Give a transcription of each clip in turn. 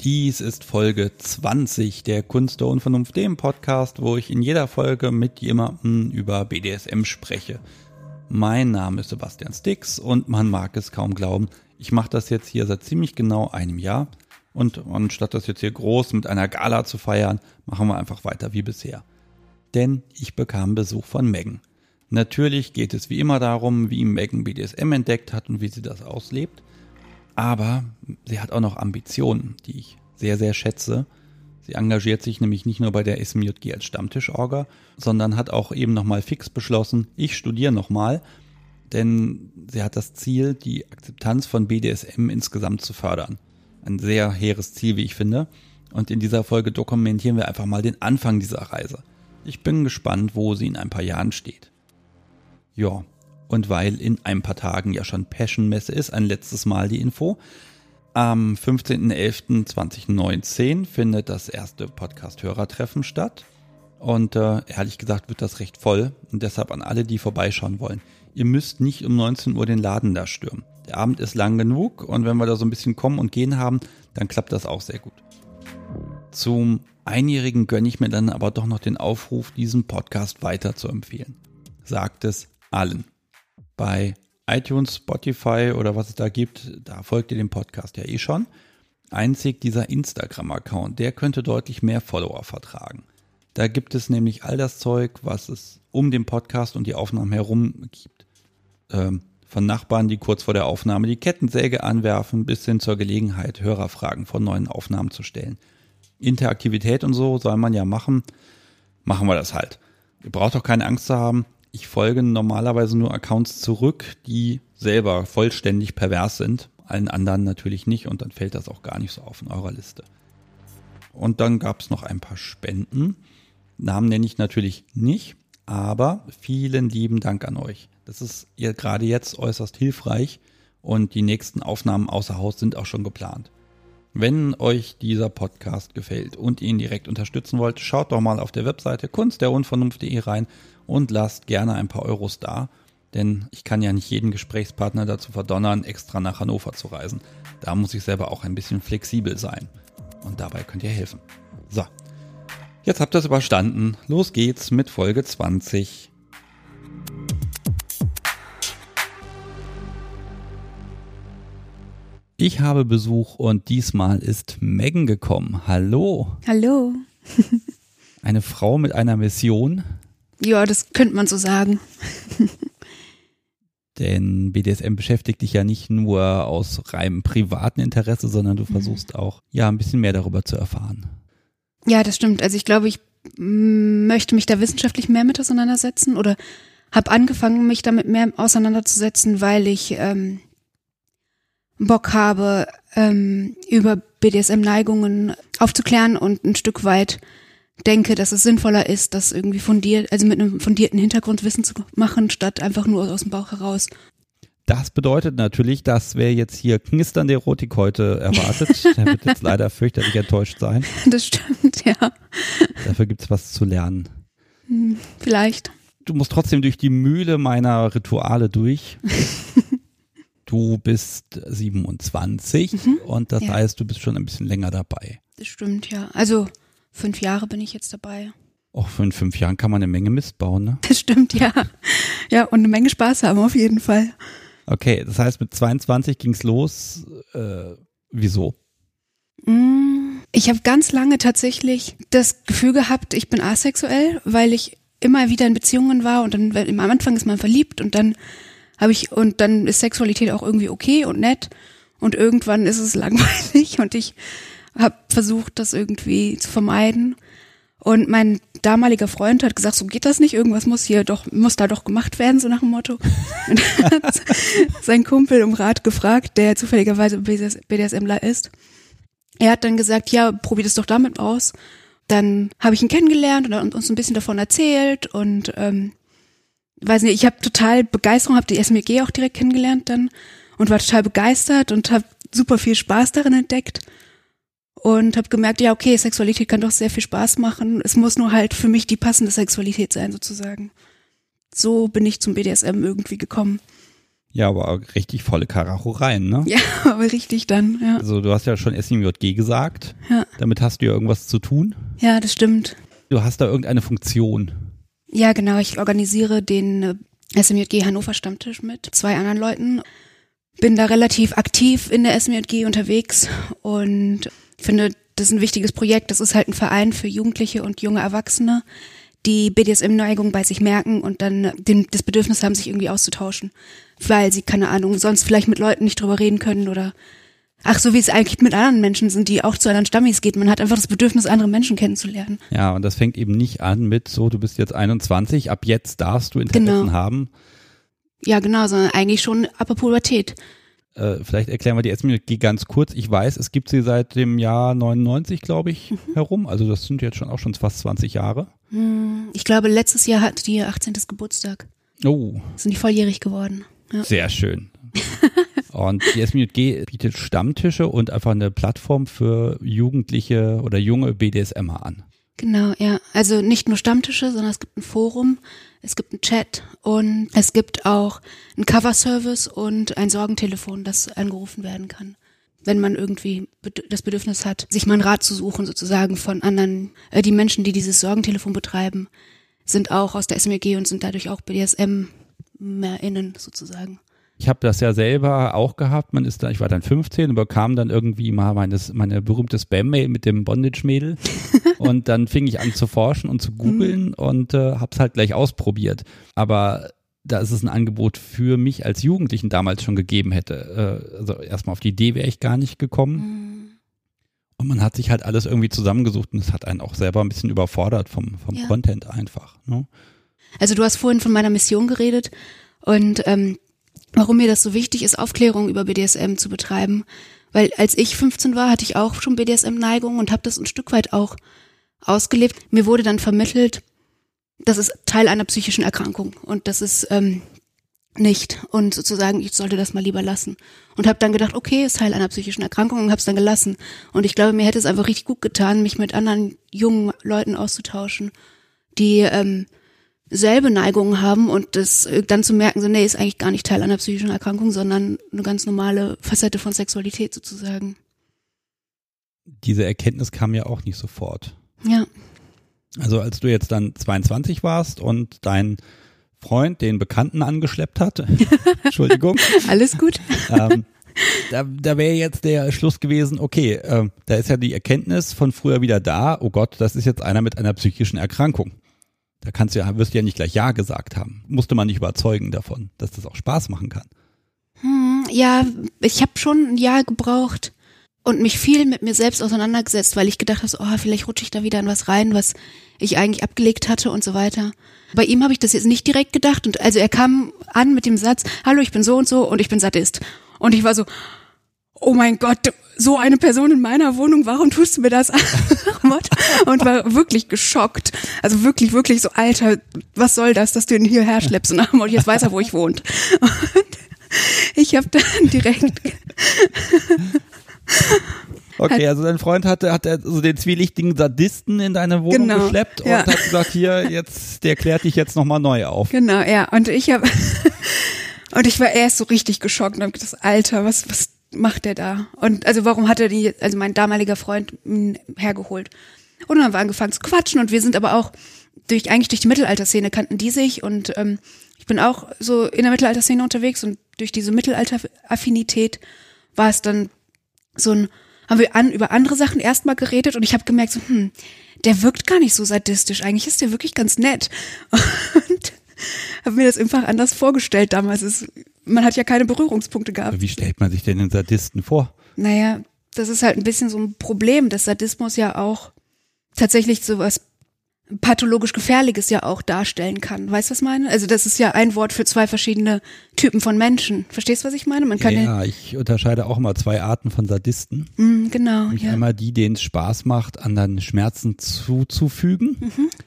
Dies ist Folge 20 der Kunst der Unvernunft, dem Podcast, wo ich in jeder Folge mit jemandem über BDSM spreche. Mein Name ist Sebastian Stix und man mag es kaum glauben, ich mache das jetzt hier seit ziemlich genau einem Jahr und anstatt das jetzt hier groß mit einer Gala zu feiern, machen wir einfach weiter wie bisher. Denn ich bekam Besuch von Megan. Natürlich geht es wie immer darum, wie Megan BDSM entdeckt hat und wie sie das auslebt. Aber sie hat auch noch Ambitionen, die ich sehr, sehr schätze. Sie engagiert sich nämlich nicht nur bei der SMJG als Stammtischorga, sondern hat auch eben nochmal fix beschlossen, ich studiere nochmal, denn sie hat das Ziel, die Akzeptanz von BDSM insgesamt zu fördern. Ein sehr hehres Ziel, wie ich finde. Und in dieser Folge dokumentieren wir einfach mal den Anfang dieser Reise. Ich bin gespannt, wo sie in ein paar Jahren steht. Ja. Und weil in ein paar Tagen ja schon Passion-Messe ist, ein letztes Mal die Info. Am 15.11.2019 findet das erste Podcast-Hörertreffen statt. Und ehrlich gesagt wird das recht voll. Und deshalb an alle, die vorbeischauen wollen. Ihr müsst nicht um 19 Uhr den Laden da stürmen. Der Abend ist lang genug und wenn wir da so ein bisschen kommen und gehen haben, dann klappt das auch sehr gut. Zum Einjährigen gönne ich mir dann aber doch noch den Aufruf, diesen Podcast weiter zu empfehlen. Sagt es allen. Bei iTunes, Spotify oder was es da gibt, da folgt ihr dem Podcast ja eh schon. Einzig dieser Instagram-Account, der könnte deutlich mehr Follower vertragen. Da gibt es nämlich all das Zeug, was es um den Podcast und die Aufnahmen herum gibt. Von Nachbarn, die kurz vor der Aufnahme die Kettensäge anwerfen, bis hin zur Gelegenheit, Hörerfragen von neuen Aufnahmen zu stellen. Interaktivität und so soll man ja machen. Machen wir das halt. Ihr braucht auch keine Angst zu haben. Ich folge normalerweise nur Accounts zurück, die selber vollständig pervers sind. Allen anderen natürlich nicht und dann fällt das auch gar nicht so auf in eurer Liste. Und dann gab es noch ein paar Spenden. Namen nenne ich natürlich nicht, aber vielen lieben Dank an euch. Das ist ihr gerade jetzt äußerst hilfreich und die nächsten Aufnahmen außer Haus sind auch schon geplant. Wenn euch dieser Podcast gefällt und ihr ihn direkt unterstützen wollt, schaut doch mal auf der Webseite kunstderunvernunft.de rein und lasst gerne ein paar Euros da, denn ich kann ja nicht jeden Gesprächspartner dazu verdonnern, extra nach Hannover zu reisen. Da muss ich selber auch ein bisschen flexibel sein und dabei könnt ihr helfen. So, jetzt habt ihr es überstanden. Los geht's mit Folge 20. Ich habe Besuch und diesmal ist Megan gekommen. Hallo. Hallo. Eine Frau mit einer Mission. Ja, das könnte man so sagen. Denn BDSM beschäftigt dich ja nicht nur aus reinem privaten Interesse, sondern du versuchst auch, ja, ein bisschen mehr darüber zu erfahren. Ja, das stimmt. Also ich glaube, ich möchte mich da wissenschaftlich mehr mit auseinandersetzen oder habe angefangen, mich damit mehr auseinanderzusetzen, weil ich Bock habe, über BDSM-Neigungen aufzuklären und ein Stück weit denke, dass es sinnvoller ist, das irgendwie fundiert, also mit einem fundierten Hintergrundwissen zu machen, statt einfach nur aus dem Bauch heraus. Das bedeutet natürlich, dass wer jetzt hier knisternde Erotik heute erwartet, der wird jetzt leider fürchterlich enttäuscht sein. Das stimmt, ja. Dafür gibt's was zu lernen. Vielleicht. Du musst trotzdem durch die Mühle meiner Rituale durch. Du bist 27 und das heißt, du bist schon ein bisschen länger dabei. Das stimmt, ja. Also 5 Jahre bin ich jetzt dabei. Auch für in 5 Jahren kann man eine Menge Mist bauen, ne? Das stimmt, ja. Ja, und eine Menge Spaß haben auf jeden Fall. Okay, das heißt, mit 22 ging's los. Wieso? Ich habe ganz lange tatsächlich das Gefühl gehabt, ich bin asexuell, weil ich immer wieder in Beziehungen war und dann am Anfang ist man verliebt und dann dann ist Sexualität auch irgendwie okay und nett und irgendwann ist es langweilig und ich habe versucht, das irgendwie zu vermeiden. Und mein damaliger Freund hat gesagt, so geht das nicht, irgendwas muss da doch gemacht werden, so nach dem Motto. Und hat sein Kumpel um Rat gefragt, der zufälligerweise BDSMler ist. Er hat dann gesagt, ja, probier das doch damit aus. Dann habe ich ihn kennengelernt und er hat uns ein bisschen davon erzählt und weiß nicht, ich habe total Begeisterung, habe die SMJG auch direkt kennengelernt dann und war total begeistert und habe super viel Spaß darin entdeckt. Und habe gemerkt, ja, okay, Sexualität kann doch sehr viel Spaß machen. Es muss nur halt für mich die passende Sexualität sein, sozusagen. So bin ich zum BDSM irgendwie gekommen. Ja, aber richtig volle Karachoreien, ne? Ja, aber richtig dann, ja. Also du hast ja schon SMJG gesagt. Ja. Damit hast du ja irgendwas zu tun. Ja, das stimmt. Du hast da irgendeine Funktion. Ja, genau. Ich organisiere den SMJG Hannover Stammtisch mit 2 anderen Leuten. Bin da relativ aktiv in der SMJG unterwegs und finde, das ist ein wichtiges Projekt. Das ist halt ein Verein für Jugendliche und junge Erwachsene, die BDSM-Neigung bei sich merken und dann das Bedürfnis haben, sich irgendwie auszutauschen. Weil sie, keine Ahnung, sonst vielleicht mit Leuten nicht drüber reden können oder so wie es eigentlich mit anderen Menschen sind, die auch zu anderen Stammis geht. Man hat einfach das Bedürfnis, andere Menschen kennenzulernen. Ja, und das fängt eben nicht an mit so, du bist jetzt 21, ab jetzt darfst du Interessen haben. Ja, genau, sondern eigentlich schon ab der Pubertät. Vielleicht erklären wir die SMJG ganz kurz. Ich weiß, es gibt sie seit dem Jahr 99, glaube ich, herum. Also das sind jetzt schon fast 20 Jahre. Ich glaube, letztes Jahr hat die ihr 18. Geburtstag. Oh. Sind die volljährig geworden. Ja. Sehr schön. Und die SMJG bietet Stammtische und einfach eine Plattform für Jugendliche oder junge BDSMer an. Genau, ja. Also nicht nur Stammtische, sondern es gibt ein Forum, es gibt einen Chat und es gibt auch einen Coverservice und ein Sorgentelefon, das angerufen werden kann. Wenn man irgendwie das Bedürfnis hat, sich mal einen Rat zu suchen, sozusagen von anderen, die Menschen, die dieses Sorgentelefon betreiben, sind auch aus der SMJG und sind dadurch auch BDSM-MerInnen sozusagen. Ich habe das ja selber auch gehabt. Ich war dann 15 und bekam dann irgendwie mal meine berühmte Spam-Mail mit dem Bondage-Mädel. Und dann fing ich an zu forschen und zu googeln und hab's halt gleich ausprobiert. Aber da ist es ein Angebot für mich als Jugendlichen damals schon gegeben hätte. Also erstmal auf die Idee wäre ich gar nicht gekommen. Und man hat sich halt alles irgendwie zusammengesucht und es hat einen auch selber ein bisschen überfordert vom Content einfach. Ne? Also du hast vorhin von meiner Mission geredet und warum mir das so wichtig ist, Aufklärung über BDSM zu betreiben. Weil als ich 15 war, hatte ich auch schon BDSM-Neigung und habe das ein Stück weit auch ausgelebt. Mir wurde dann vermittelt, das ist Teil einer psychischen Erkrankung und das ist nicht. Und sozusagen, ich sollte das mal lieber lassen. Und habe dann gedacht, okay, ist Teil einer psychischen Erkrankung und habe es dann gelassen. Und ich glaube, mir hätte es einfach richtig gut getan, mich mit anderen jungen Leuten auszutauschen, die selbe Neigungen haben und das dann zu merken, so nee, ist eigentlich gar nicht Teil einer psychischen Erkrankung, sondern eine ganz normale Facette von Sexualität sozusagen. Diese Erkenntnis kam ja auch nicht sofort. Ja. Also als du jetzt dann 22 warst und dein Freund den Bekannten angeschleppt hat, Entschuldigung. Alles gut. Da wäre jetzt der Schluss gewesen, okay, da ist ja die Erkenntnis von früher wieder da, oh Gott, das ist jetzt einer mit einer psychischen Erkrankung. Da wirst du ja nicht gleich Ja gesagt haben. Musste man nicht überzeugen davon, dass das auch Spaß machen kann. Ja, ich habe schon ein Jahr gebraucht und mich viel mit mir selbst auseinandergesetzt, weil ich gedacht habe, so, vielleicht rutsche ich da wieder in was rein, was ich eigentlich abgelegt hatte und so weiter. Bei ihm habe ich das jetzt nicht direkt gedacht und also er kam an mit dem Satz, hallo, ich bin so und ich bin Sadist. Und ich war so, oh mein Gott, so eine Person in meiner Wohnung, warum tust du mir das an? Und war wirklich geschockt. Also wirklich, wirklich so, Alter, was soll das, dass du ihn hierher schleppst? Und jetzt weiß er, wo ich wohne. Und ich habe dann direkt... Okay, also dein Freund hat so den zwielichtigen Sadisten in deine Wohnung geschleppt und hat gesagt, der klärt dich jetzt nochmal neu auf. Genau, ja. Und ich war erst so richtig geschockt und habe gedacht, Alter, was macht der da? Und also warum hat er mein damaliger Freund hergeholt? Und dann haben wir angefangen zu quatschen und wir sind aber auch durch die Mittelalterszene kannten die sich und ich bin auch so in der Mittelalterszene unterwegs und durch diese Mittelalteraffinität war es dann haben wir über andere Sachen erstmal geredet und ich habe gemerkt, so, der wirkt gar nicht so sadistisch, eigentlich ist der wirklich ganz nett. Und habe mir das einfach anders vorgestellt damals. Man hat ja keine Berührungspunkte gehabt. Wie stellt man sich denn den Sadisten vor? Naja, das ist halt ein bisschen so ein Problem, dass Sadismus ja auch tatsächlich sowas pathologisch Gefährliches ja auch darstellen kann. Weißt du, was ich meine? Also das ist ja ein Wort für 2 verschiedene Typen von Menschen. Verstehst du, was ich meine? Ich unterscheide auch immer 2 Arten von Sadisten. Genau, ja. Einmal die, denen es Spaß macht, anderen Schmerzen zuzufügen.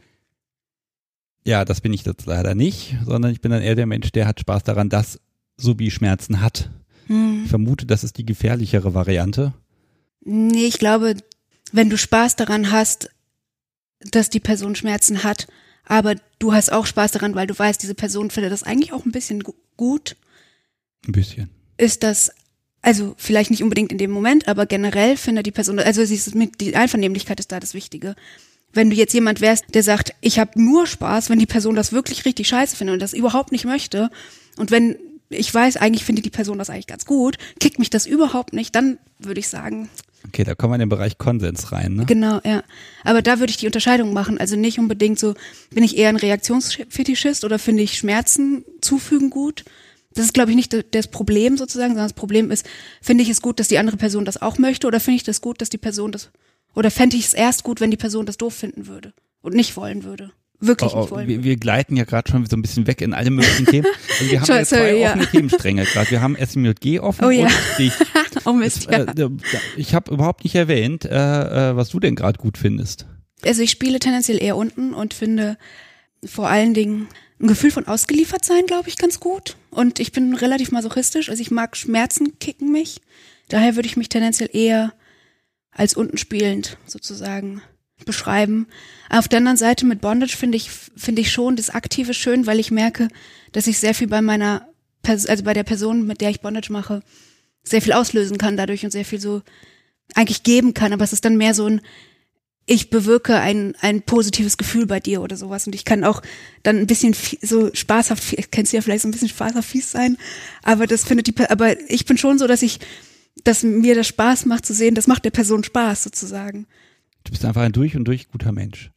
Ja, das bin ich jetzt leider nicht, sondern ich bin dann eher der Mensch, der hat Spaß daran, dass Subi Schmerzen hat. Ich vermute, das ist die gefährlichere Variante. Nee, ich glaube, wenn du Spaß daran hast, dass die Person Schmerzen hat, aber du hast auch Spaß daran, weil du weißt, diese Person findet das eigentlich auch ein bisschen gut, Ein bisschen. ist das, also vielleicht nicht unbedingt in dem Moment, aber generell findet die Person, also die Einvernehmlichkeit ist da das Wichtige. Wenn du jetzt jemand wärst, der sagt, ich habe nur Spaß, wenn die Person das wirklich richtig scheiße findet und das überhaupt nicht möchte, und wenn ich weiß, eigentlich findet die Person das eigentlich ganz gut, kickt mich das überhaupt nicht, dann würde ich sagen. Okay, da kommen wir in den Bereich Konsens rein, ne? Genau, ja. Aber da würde ich die Unterscheidung machen. Also nicht unbedingt so, bin ich eher ein Reaktionsfetischist oder finde ich Schmerzen zufügen gut? Das ist, glaube ich, nicht das Problem sozusagen, sondern das Problem ist, finde ich es gut, dass die andere Person das auch möchte, oder finde ich das gut, dass die Person das, oder fände ich es erst gut, wenn die Person das doof finden würde und nicht wollen würde. Wirklich nicht wollen. Wir gleiten ja gerade schon so ein bisschen weg in alle möglichen Themen. Also wir haben jetzt zwei offene Themenstränge gerade. Wir haben SMJG offen und dich. Oh Mist, ja. Ich habe überhaupt nicht erwähnt, was du denn gerade gut findest. Also ich spiele tendenziell eher unten und finde vor allen Dingen ein Gefühl von ausgeliefert sein, glaube ich, ganz gut. Und ich bin relativ masochistisch, also ich mag Schmerzen, kicken mich. Daher würde ich mich tendenziell eher als unten spielend sozusagen beschreiben. Auf der anderen Seite mit Bondage finde ich schon das Aktive schön, weil ich merke, dass ich sehr viel bei bei der Person, mit der ich Bondage mache, sehr viel auslösen kann dadurch und sehr viel so eigentlich geben kann. Aber es ist dann mehr so ich bewirke ein positives Gefühl bei dir oder sowas, und ich kann auch dann ein bisschen so spaßhaft, kennst du ja vielleicht so ein bisschen spaßhaft fies sein, aber aber ich bin schon so, dass mir das Spaß macht zu sehen, das macht der Person Spaß sozusagen. Du bist einfach ein durch und durch guter Mensch.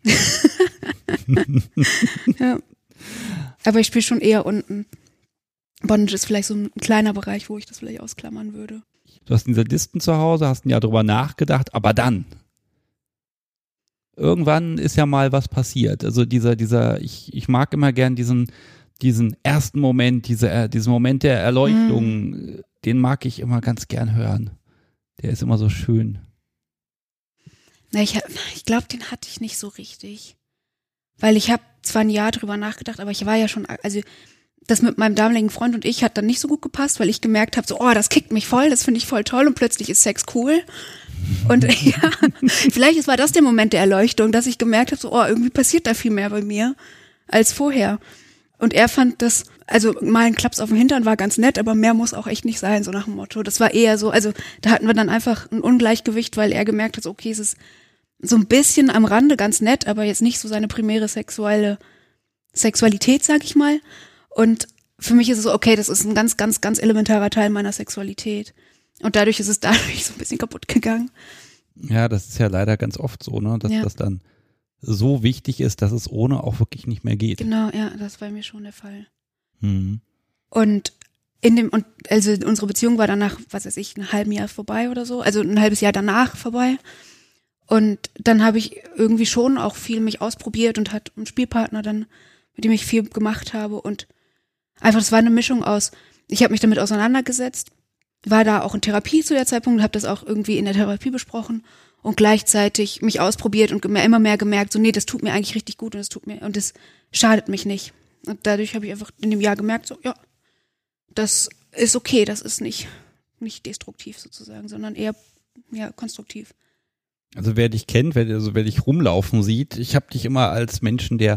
Ja. Aber ich spiele schon eher unten. Bondage ist vielleicht so ein kleiner Bereich, wo ich das vielleicht ausklammern würde. Du hast einen Sadisten zu Hause, hast ein Jahr drüber nachgedacht, aber dann irgendwann ist ja mal was passiert. Also ich mag immer gern diesen ersten Moment, diesen Moment der Erleuchtung, den mag ich immer ganz gern hören. Der ist immer so schön. Na, ich glaube, den hatte ich nicht so richtig. Weil ich habe zwar ein Jahr drüber nachgedacht, aber ich war ja schon, also das mit meinem damaligen Freund und ich hat dann nicht so gut gepasst, weil ich gemerkt habe, so, das kickt mich voll, das finde ich voll toll, und plötzlich ist Sex cool. Und ja, vielleicht war das der Moment der Erleuchtung, dass ich gemerkt habe, so, irgendwie passiert da viel mehr bei mir als vorher. Und er fand das, also mal ein Klaps auf den Hintern war ganz nett, aber mehr muss auch echt nicht sein, so nach dem Motto. Das war eher so, also da hatten wir dann einfach ein Ungleichgewicht, weil er gemerkt hat, so, okay, es ist so ein bisschen am Rande ganz nett, aber jetzt nicht so seine primäre Sexualität, sag ich mal. Und für mich ist es so, okay, das ist ein ganz, ganz, ganz elementarer Teil meiner Sexualität. Und dadurch ist es so ein bisschen kaputt gegangen. Ja, das ist ja leider ganz oft so, ne, dass das dann so wichtig ist, dass es ohne auch wirklich nicht mehr geht. Genau, ja, das war mir schon der Fall. Mhm. Und also unsere Beziehung war danach, was weiß ich, ein halbes Jahr vorbei oder so, also ein halbes Jahr danach vorbei. Und dann habe ich irgendwie schon auch viel mich ausprobiert und hatte einen Spielpartner dann, mit dem ich viel gemacht habe, und einfach, das war eine Mischung aus, ich habe mich damit auseinandergesetzt, war da auch in Therapie zu der Zeitpunkt und habe das auch irgendwie in der Therapie besprochen und gleichzeitig mich ausprobiert und immer mehr gemerkt, so, nee, das tut mir eigentlich richtig gut und das schadet mich nicht. Und dadurch habe ich einfach in dem Jahr gemerkt, so, ja, das ist okay, das ist nicht destruktiv sozusagen, sondern eher konstruktiv. Also wer dich kennt, wer dich rumlaufen sieht, ich habe dich immer als Menschen, der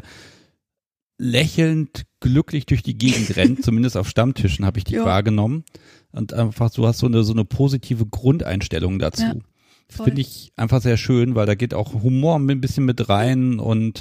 lächelnd glücklich durch die Gegend rennt, zumindest auf Stammtischen habe ich dich wahrgenommen, und einfach du hast so eine positive Grundeinstellung dazu. Ja, das finde ich einfach sehr schön, weil da geht auch Humor ein bisschen mit rein und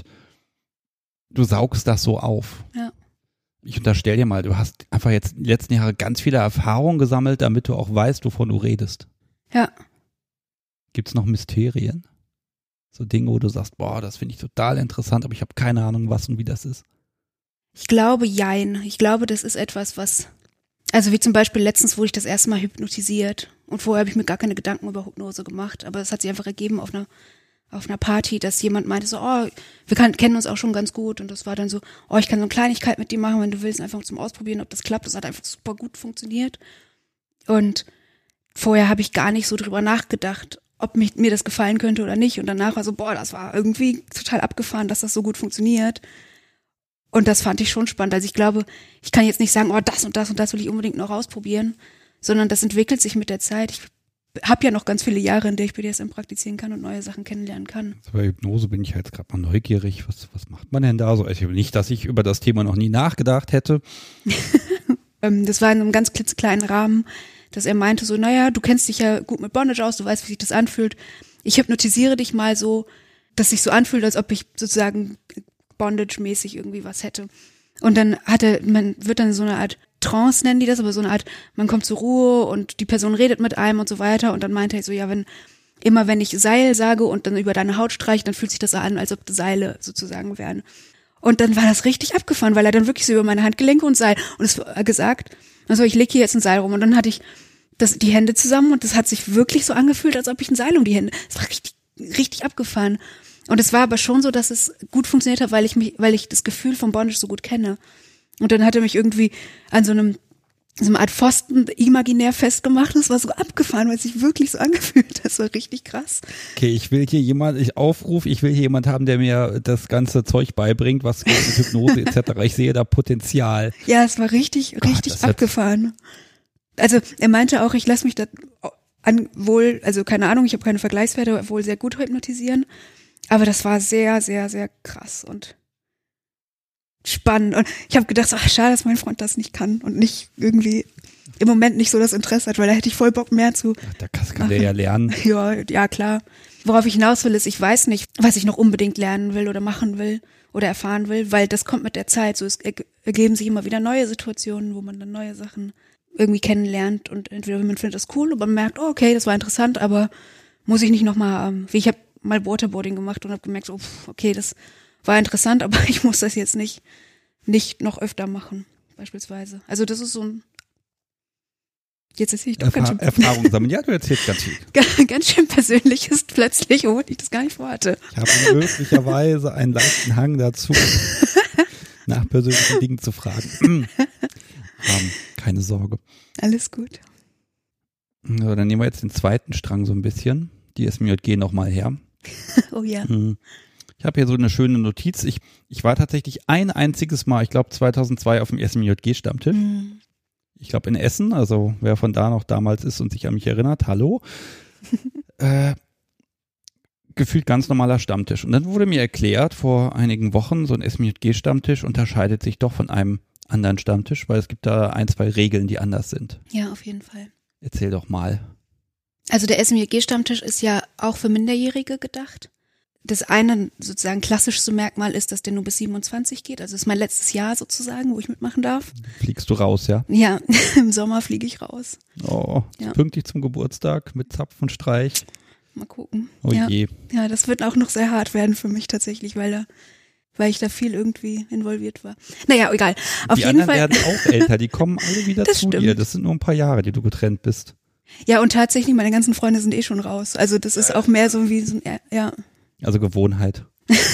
du saugst das so auf. Ja. Ich unterstelle dir mal, du hast einfach jetzt in den letzten Jahren ganz viele Erfahrungen gesammelt, damit du auch weißt, wovon du redest. Ja. Gibt es noch Mysterien? So Dinge, wo du sagst, boah, das finde ich total interessant, aber ich habe keine Ahnung, was und wie das ist. Ich glaube, jein. Ich glaube, das ist etwas, also wie zum Beispiel letztens wurde ich das erste Mal hypnotisiert und vorher habe ich mir gar keine Gedanken über Hypnose gemacht, aber es hat sich einfach ergeben auf einer Party, dass jemand meinte so, wir kennen uns auch schon ganz gut, und das war dann so, ich kann so eine Kleinigkeit mit dir machen, wenn du willst, einfach zum Ausprobieren, ob das klappt. Das hat einfach super gut funktioniert, und vorher habe ich gar nicht so drüber nachgedacht, ob mir das gefallen könnte oder nicht, und danach war so, das war irgendwie total abgefahren, dass das so gut funktioniert. Und das fand ich schon spannend. Also ich glaube, ich kann jetzt nicht sagen, das und das und das will ich unbedingt noch ausprobieren, sondern das entwickelt sich mit der Zeit. Ich habe ja noch ganz viele Jahre, in der ich BDSM praktizieren kann und neue Sachen kennenlernen kann. Bei Hypnose bin ich jetzt gerade mal neugierig. Was macht man denn da so? Also nicht, dass ich über das Thema noch nie nachgedacht hätte. das war in einem ganz klitzekleinen Rahmen, dass er meinte so, naja, du kennst dich ja gut mit Bondage aus, du weißt, wie sich das anfühlt. Ich hypnotisiere dich mal so, dass sich so anfühlt, als ob ich sozusagen Bondage-mäßig irgendwie was hätte. Und dann man wird dann so eine Art Trance, nennen die das, aber so eine Art, man kommt zur Ruhe und die Person redet mit einem und so weiter. Und dann meinte er so, ja, wenn ich Seil sage und dann über deine Haut streiche, dann fühlt sich das an, als ob Seile sozusagen wären. Und dann war das richtig abgefahren, weil er dann wirklich so über meine Handgelenke und Seil, und es war gesagt, also ich lege hier jetzt ein Seil rum, und dann hatte ich die Hände zusammen und das hat sich wirklich so angefühlt, als ob ich ein Seil um die Hände, es war richtig, richtig abgefahren. Und es war aber schon so, dass es gut funktioniert hat, weil ich das Gefühl von Bondage so gut kenne. Und dann hat er mich irgendwie an so einer Art Pfosten imaginär festgemacht. Das war so abgefahren, weil es sich wirklich so angefühlt hat. Das war richtig krass. Okay, ich will hier jemand haben, der mir das ganze Zeug beibringt, was mit Hypnose etc. Ich sehe da Potenzial. Ja, es war richtig abgefahren. Also er meinte auch, ich lasse mich da keine Ahnung, ich habe keine Vergleichswerte, wohl sehr gut hypnotisieren. Aber das war sehr, sehr, sehr krass und spannend. Und ich habe gedacht, schade, dass mein Freund das nicht kann und nicht irgendwie im Moment nicht so das Interesse hat, weil da hätte ich voll Bock mehr zu. Da kann der ja lernen. Ja, klar. Worauf ich hinaus will, ist, ich weiß nicht, was ich noch unbedingt lernen will oder machen will oder erfahren will, weil das kommt mit der Zeit. So, es ergeben sich immer wieder neue Situationen, wo man dann neue Sachen irgendwie kennenlernt und entweder man findet das cool oder man merkt, oh, okay, das war interessant, aber muss ich nicht nochmal, ich habe mal Waterboarding gemacht und habe gemerkt, so, okay, das war interessant, aber ich muss das jetzt nicht noch öfter machen, beispielsweise. Also das ist so ein, jetzt erzähle ich doch ganz schön. Erfahrung sammeln. Ja, du erzählst ganz viel. Ganz schön Persönliches plötzlich, obwohl ich das gar nicht vorhatte. Ich habe möglicherweise einen leichten Hang dazu, nach persönlichen Dingen zu fragen. Keine Sorge. Alles gut. So, dann nehmen wir jetzt den zweiten Strang so ein bisschen. Die SMJG nochmal her. Oh ja. Ich habe hier so eine schöne Notiz. Ich war tatsächlich ein einziges Mal, ich glaube 2002 auf dem SMJG-Stammtisch. Ich glaube in Essen, also wer von da noch damals ist und sich an mich erinnert, hallo. Gefühlt ganz normaler Stammtisch. Und dann wurde mir erklärt vor einigen Wochen, so ein SMJG-Stammtisch unterscheidet sich doch von einem anderen Stammtisch, weil es gibt da 1, 2 Regeln, die anders sind. Ja, auf jeden Fall. Erzähl doch mal. Also der SMJG-Stammtisch ist ja auch für Minderjährige gedacht. Das eine sozusagen klassischste Merkmal ist, dass der nur bis 27 geht. Also das ist mein letztes Jahr sozusagen, wo ich mitmachen darf. Fliegst du raus, ja? Ja, im Sommer fliege ich raus. Oh, ja. Pünktlich zum Geburtstag mit Zapf und Streich. Mal gucken. Oh je. Ja, das wird auch noch sehr hart werden für mich tatsächlich, weil ich da viel irgendwie involviert war. Naja, egal. Auf jeden Fall. Die anderen werden auch älter, die kommen alle wieder zu dir. Das sind nur ein paar Jahre, die du getrennt bist. Ja, und tatsächlich, meine ganzen Freunde sind schon raus. Also das ist auch mehr so wie so ein, ja. Also Gewohnheit.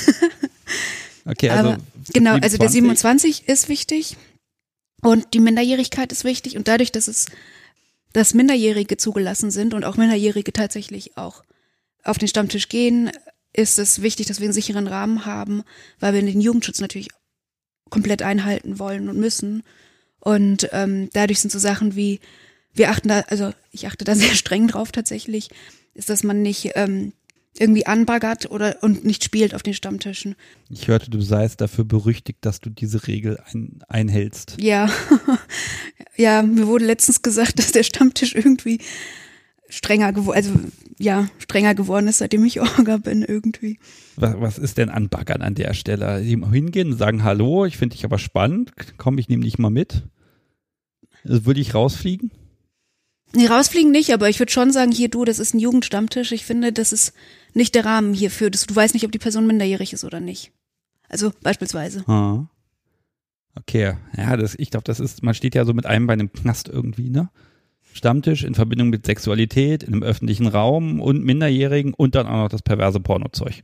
Okay, also. Aber, genau, also der 27 ist wichtig und die Minderjährigkeit ist wichtig und dadurch, dass Minderjährige zugelassen sind und auch Minderjährige tatsächlich auch auf den Stammtisch gehen, ist es wichtig, dass wir einen sicheren Rahmen haben, weil wir den Jugendschutz natürlich komplett einhalten wollen und müssen. Und dadurch sind so Sachen wie, ich achte da sehr streng drauf tatsächlich, ist, dass man nicht irgendwie anbaggert und nicht spielt auf den Stammtischen. Ich hörte, du seist dafür berüchtigt, dass du diese Regel einhältst. Ja, ja, mir wurde letztens gesagt, dass der Stammtisch irgendwie strenger geworden ist, seitdem ich Orga bin irgendwie. Was ist denn anbaggern an der Stelle? Die hingehen und sagen, hallo, ich finde dich aber spannend, komm, ich nehme dich mal mit. Also, würde ich rausfliegen? Nee, rausfliegen nicht, aber ich würde schon sagen, hier das ist ein Jugendstammtisch. Ich finde, das ist nicht der Rahmen hierfür. Du weißt nicht, ob die Person minderjährig ist oder nicht. Also beispielsweise. Okay, ja, ich glaube, man steht ja so mit einem bei einem Knast irgendwie, ne? Stammtisch in Verbindung mit Sexualität in einem öffentlichen Raum und Minderjährigen und dann auch noch das perverse Pornozeug.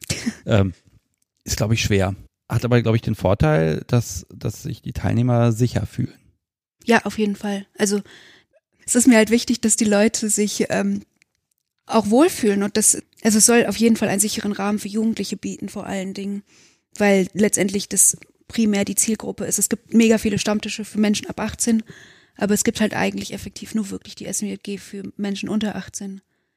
Ist, glaube ich, schwer. Hat aber, glaube ich, den Vorteil, dass sich die Teilnehmer sicher fühlen. Ja, auf jeden Fall. Also es ist mir halt wichtig, dass die Leute sich auch wohlfühlen und es soll auf jeden Fall einen sicheren Rahmen für Jugendliche bieten, vor allen Dingen, weil letztendlich das primär die Zielgruppe ist. Es gibt mega viele Stammtische für Menschen ab 18, aber es gibt halt eigentlich effektiv nur wirklich die SMJG für Menschen unter 18.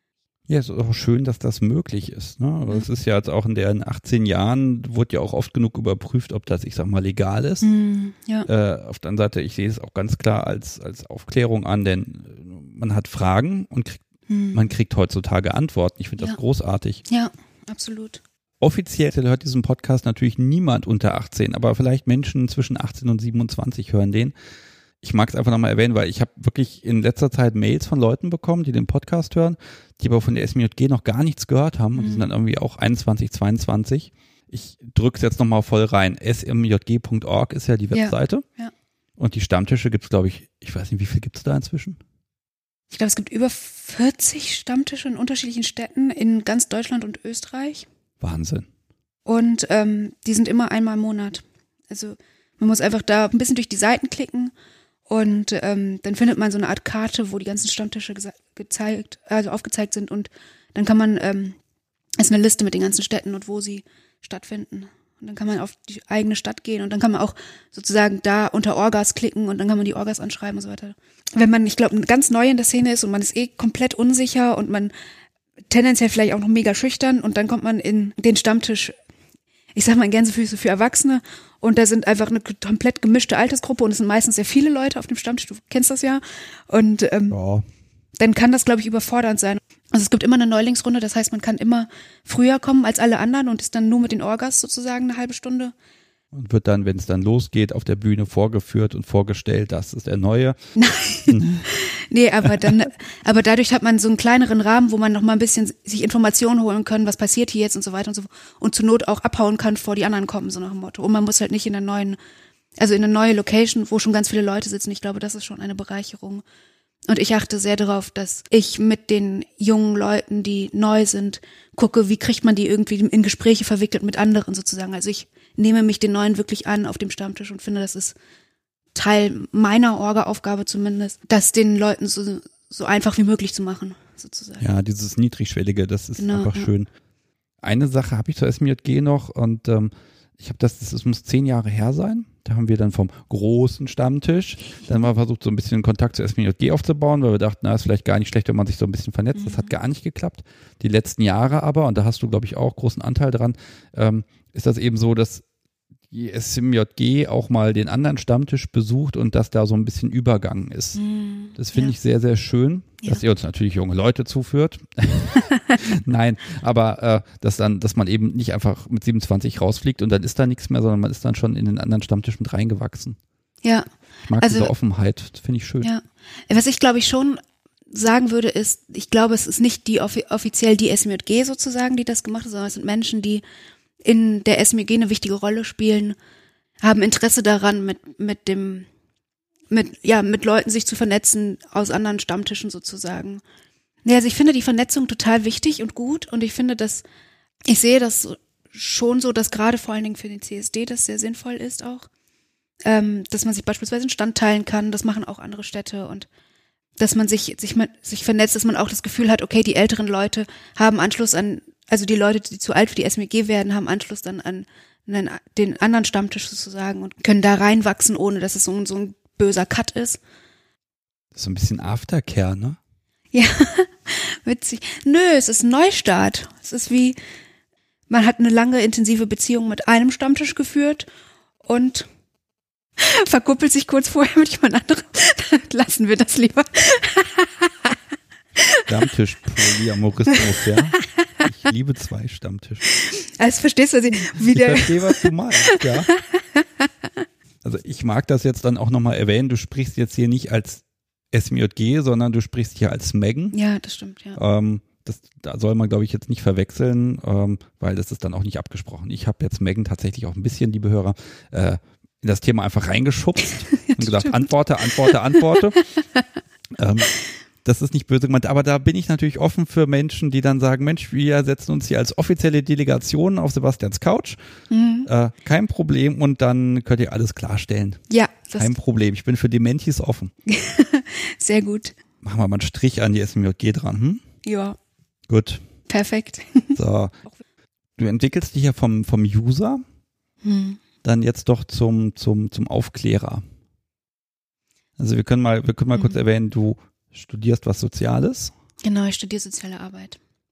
Ja, es ist auch schön, dass das möglich ist. Ne? Aber es ist ja jetzt auch in den 18 Jahren, wurde ja auch oft genug überprüft, ob das, ich sag mal, legal ist. Ja. Auf der anderen Seite, ich sehe es auch ganz klar als Aufklärung an, denn man hat Fragen und man kriegt heutzutage Antworten. Ich finde das großartig. Ja, absolut. Offiziell hört diesen Podcast natürlich niemand unter 18, aber vielleicht Menschen zwischen 18 und 27 hören den. Ich mag es einfach nochmal erwähnen, weil ich habe wirklich in letzter Zeit Mails von Leuten bekommen, die den Podcast hören, die aber von der SMJG noch gar nichts gehört haben und die sind dann irgendwie auch 21, 22. Ich drücke es jetzt nochmal voll rein. smjg.org ist ja die Webseite. Ja. Und die Stammtische gibt es, glaube ich weiß nicht, wie viel gibt es da inzwischen? Ich glaube, es gibt über 40 Stammtische in unterschiedlichen Städten in ganz Deutschland und Österreich. Wahnsinn. Und die sind immer einmal im Monat. Also man muss einfach da ein bisschen durch die Seiten klicken und dann findet man so eine Art Karte, wo die ganzen Stammtische aufgezeigt sind und dann kann man, ist eine Liste mit den ganzen Städten und wo sie stattfinden. Und dann kann man auf die eigene Stadt gehen und dann kann man auch sozusagen da unter Orgas klicken und dann kann man die Orgas anschreiben und so weiter. Wenn man, ich glaube, ganz neu in der Szene ist und man ist komplett unsicher und man tendenziell vielleicht auch noch mega schüchtern und dann kommt man in den Stammtisch, ich sag mal in Gänsefüße für Erwachsene und da sind einfach eine komplett gemischte Altersgruppe und es sind meistens sehr viele Leute auf dem Stammtisch, du kennst das ja und dann kann das, glaube ich, überfordernd sein. Also es gibt immer eine Neulingsrunde, das heißt, man kann immer früher kommen als alle anderen und ist dann nur mit den Orgas sozusagen eine halbe Stunde. Und wird dann, wenn es dann losgeht, auf der Bühne vorgeführt und vorgestellt, das ist der Neue. Nein, nee, aber dadurch hat man so einen kleineren Rahmen, wo man noch mal ein bisschen sich Informationen holen kann, was passiert hier jetzt und so weiter und so und zur Not auch abhauen kann, bevor die anderen kommen, so nach dem Motto. Und man muss halt nicht in eine neue Location, wo schon ganz viele Leute sitzen. Ich glaube, das ist schon eine Bereicherung. Und ich achte sehr darauf, dass ich mit den jungen Leuten, die neu sind, gucke, wie kriegt man die irgendwie in Gespräche verwickelt mit anderen sozusagen. Also ich nehme mich den Neuen wirklich an auf dem Stammtisch und finde, das ist Teil meiner Orga-Aufgabe zumindest, das den Leuten so einfach wie möglich zu machen, sozusagen. Ja, dieses Niedrigschwellige, das ist einfach schön. Eine Sache habe ich zur SMJG noch und ich habe das muss 10 Jahre her sein. Da haben wir dann vom großen Stammtisch dann mal versucht, so ein bisschen Kontakt zur SMJG aufzubauen, weil wir dachten, ist vielleicht gar nicht schlecht, wenn man sich so ein bisschen vernetzt. Das hat gar nicht geklappt. Die letzten Jahre aber, und da hast du, glaube ich, auch großen Anteil dran, ist das eben so, dass die SMJG auch mal den anderen Stammtisch besucht und dass da so ein bisschen Übergang ist. Das finde ich sehr, sehr schön, dass ihr uns natürlich junge Leute zuführt. Nein, aber dass man eben nicht einfach mit 27 rausfliegt und dann ist da nichts mehr, sondern man ist dann schon in den anderen Stammtisch mit reingewachsen. Ja. Ich mag diese Offenheit, das finde ich schön. Ja. Was ich, glaube ich, schon sagen würde, ist, ich glaube, es ist nicht die offiziell die SMJG sozusagen, die das gemacht hat, sondern es sind Menschen, die in der SMJG eine wichtige Rolle spielen, haben Interesse daran, mit Leuten sich zu vernetzen aus anderen Stammtischen sozusagen. Ja, also ich finde die Vernetzung total wichtig und gut und ich sehe das schon so, dass gerade vor allen Dingen für den CSD das sehr sinnvoll ist auch, dass man sich beispielsweise einen Stand teilen kann, das machen auch andere Städte und dass man sich vernetzt, dass man auch das Gefühl hat, okay, die älteren Leute haben Anschluss an, also die Leute, die zu alt für die SMJG werden, haben Anschluss dann an den anderen Stammtisch sozusagen und können da reinwachsen, ohne dass es so ein böser Cut ist. Das ist so ein bisschen Aftercare, ne? Ja, witzig. Nö, es ist ein Neustart. Es ist wie, man hat eine lange, intensive Beziehung mit einem Stammtisch geführt und verkuppelt sich kurz vorher mit jemand anderem. Lassen wir das lieber. Stammtisch-Polyamorismus, ja. Ich liebe 2 Stammtische. Also verstehst du, ich verstehe, was du meinst, ja. Also ich mag das jetzt dann auch nochmal erwähnen, du sprichst jetzt hier nicht als SMJG, sondern du sprichst hier als Megan. Ja, das stimmt, ja. Da soll man, glaube ich, jetzt nicht verwechseln, weil das ist dann auch nicht abgesprochen. Ich habe jetzt Megan tatsächlich auch ein bisschen, liebe Hörer, in das Thema einfach reingeschubst und gesagt, stimmt. Antworte. Das ist nicht böse gemeint, aber da bin ich natürlich offen für Menschen, die dann sagen, Mensch, wir setzen uns hier als offizielle Delegation auf Sebastians Couch. Kein Problem und dann könnt ihr alles klarstellen. Ja. Kein Problem, ich bin für Dementis offen. Sehr gut. Machen wir mal einen Strich an die SMJG dran, Ja. Gut. Perfekt. So. Du entwickelst dich ja vom User dann jetzt doch zum Aufklärer. Also wir können mal kurz erwähnen, du studierst was Soziales. Genau, ich studiere soziale Arbeit.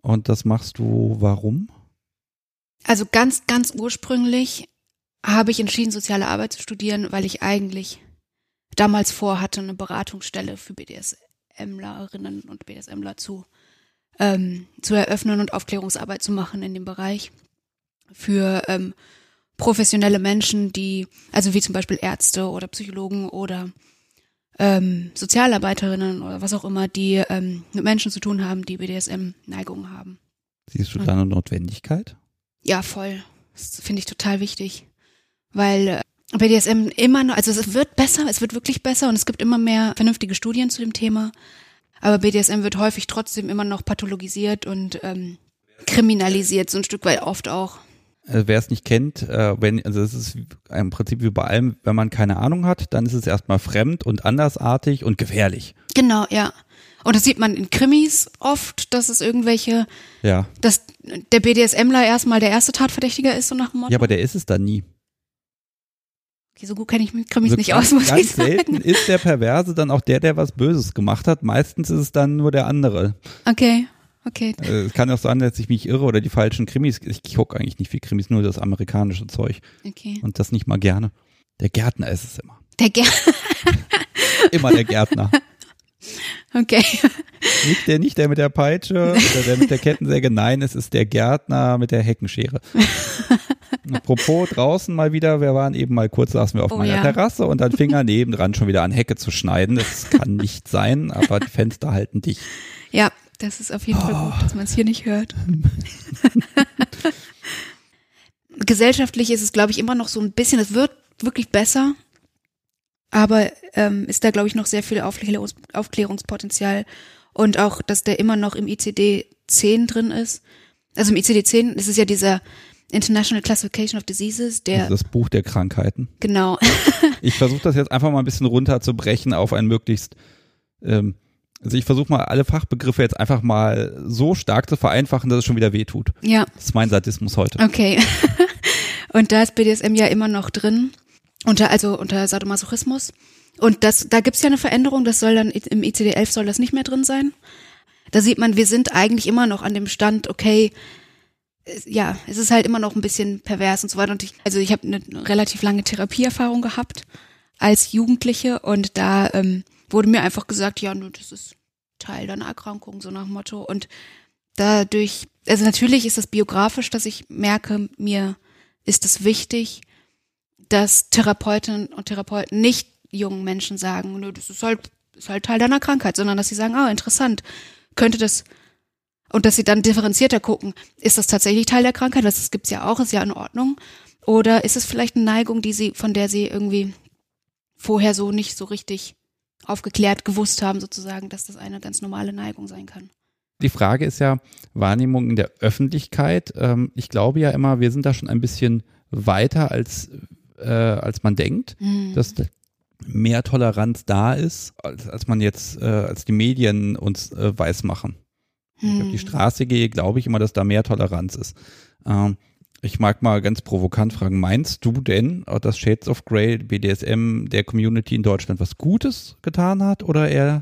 Und das machst du warum? Also ganz, ganz ursprünglich habe ich entschieden, soziale Arbeit zu studieren, weil ich eigentlich damals vorhatte, eine Beratungsstelle für BDSMlerinnen und BDSMler zu eröffnen und Aufklärungsarbeit zu machen in dem Bereich für professionelle Menschen, also wie zum Beispiel Ärzte oder Psychologen oder Sozialarbeiterinnen oder was auch immer, die mit Menschen zu tun haben, die BDSM-Neigungen haben. Siehst du da eine Notwendigkeit? Ja, voll. Das finde ich total wichtig. Weil BDSM immer noch, also es wird besser, es wird wirklich besser und es gibt immer mehr vernünftige Studien zu dem Thema. Aber BDSM wird häufig trotzdem immer noch pathologisiert und kriminalisiert, so ein Stück weit oft auch. Wer es nicht kennt, es ist im Prinzip wie bei allem, wenn man keine Ahnung hat, dann ist es erstmal fremd und andersartig und gefährlich. Genau, ja. Und das sieht man in Krimis oft, dass es dass der BDSMler erstmal der erste Tatverdächtige ist, so nach dem Motto. Ja, aber der ist es dann nie. Okay, so gut kenne ich mit Krimis Also nicht aus, muss ich sagen. Ganz selten ist der Perverse dann auch der was Böses gemacht hat. Meistens ist es dann nur der andere. Okay. Es kann auch sein, dass ich mich irre oder die falschen Krimis. Ich gucke eigentlich nicht viel Krimis, nur das amerikanische Zeug. Okay. Und das nicht mal gerne. Der Gärtner ist es immer. Immer der Gärtner. Okay. Nicht der mit der Peitsche oder der mit der Kettensäge. Nein, es ist der Gärtner mit der Heckenschere. Apropos draußen mal wieder, wir waren eben mal kurz, saßen wir auf meiner Terrasse und dann fing er nebendran schon wieder an Hecke zu schneiden. Das kann nicht sein, aber die Fenster halten dicht. Ja, das ist auf jeden Fall gut, dass man es hier nicht hört. Gesellschaftlich ist es, glaube ich, immer noch so ein bisschen, es wird wirklich besser, aber ist da, glaube ich, noch sehr viel Aufklärungspotenzial und auch, dass der immer noch im ICD-10 drin ist. Also im ICD-10 ist es ja dieser International Classification of Diseases, das Buch der Krankheiten. Genau. Ich versuche das jetzt einfach mal ein bisschen runterzubrechen auf ein möglichst also ich versuche mal alle Fachbegriffe jetzt einfach mal so stark zu vereinfachen, dass es schon wieder wehtut. Ja. Das ist mein Sadismus heute. Okay. Und da ist BDSM ja immer noch drin, unter Sadomasochismus. Und da gibt's ja eine Veränderung, das soll dann im ICD-11 soll das nicht mehr drin sein. Da sieht man, wir sind eigentlich immer noch an dem Stand, okay, ja, es ist halt immer noch ein bisschen pervers und so weiter. Und ich habe eine relativ lange Therapieerfahrung gehabt als Jugendliche und da wurde mir einfach gesagt, ja, nur das ist Teil deiner Erkrankung, so nach dem Motto. Und dadurch, also natürlich ist das biografisch, dass ich merke, mir ist es wichtig, dass Therapeutinnen und Therapeuten nicht jungen Menschen sagen, nö, das ist halt Teil deiner Krankheit, sondern dass sie sagen, interessant, könnte das, und dass sie dann differenzierter gucken, ist das tatsächlich Teil der Krankheit, das gibt's ja auch, ist ja in Ordnung, oder ist es vielleicht eine Neigung, von der sie irgendwie vorher so nicht so richtig aufgeklärt gewusst haben, sozusagen, dass das eine ganz normale Neigung sein kann. Die Frage ist ja Wahrnehmung in der Öffentlichkeit. Ich glaube ja immer, wir sind da schon ein bisschen weiter als man denkt, dass mehr Toleranz da ist, als man jetzt, als die Medien uns weiß machen. Wenn ich auf die Straße gehe, glaube ich immer, dass da mehr Toleranz ist. Ich mag mal ganz provokant fragen, meinst du denn, dass Shades of Grey, BDSM, der Community in Deutschland was Gutes getan hat oder eher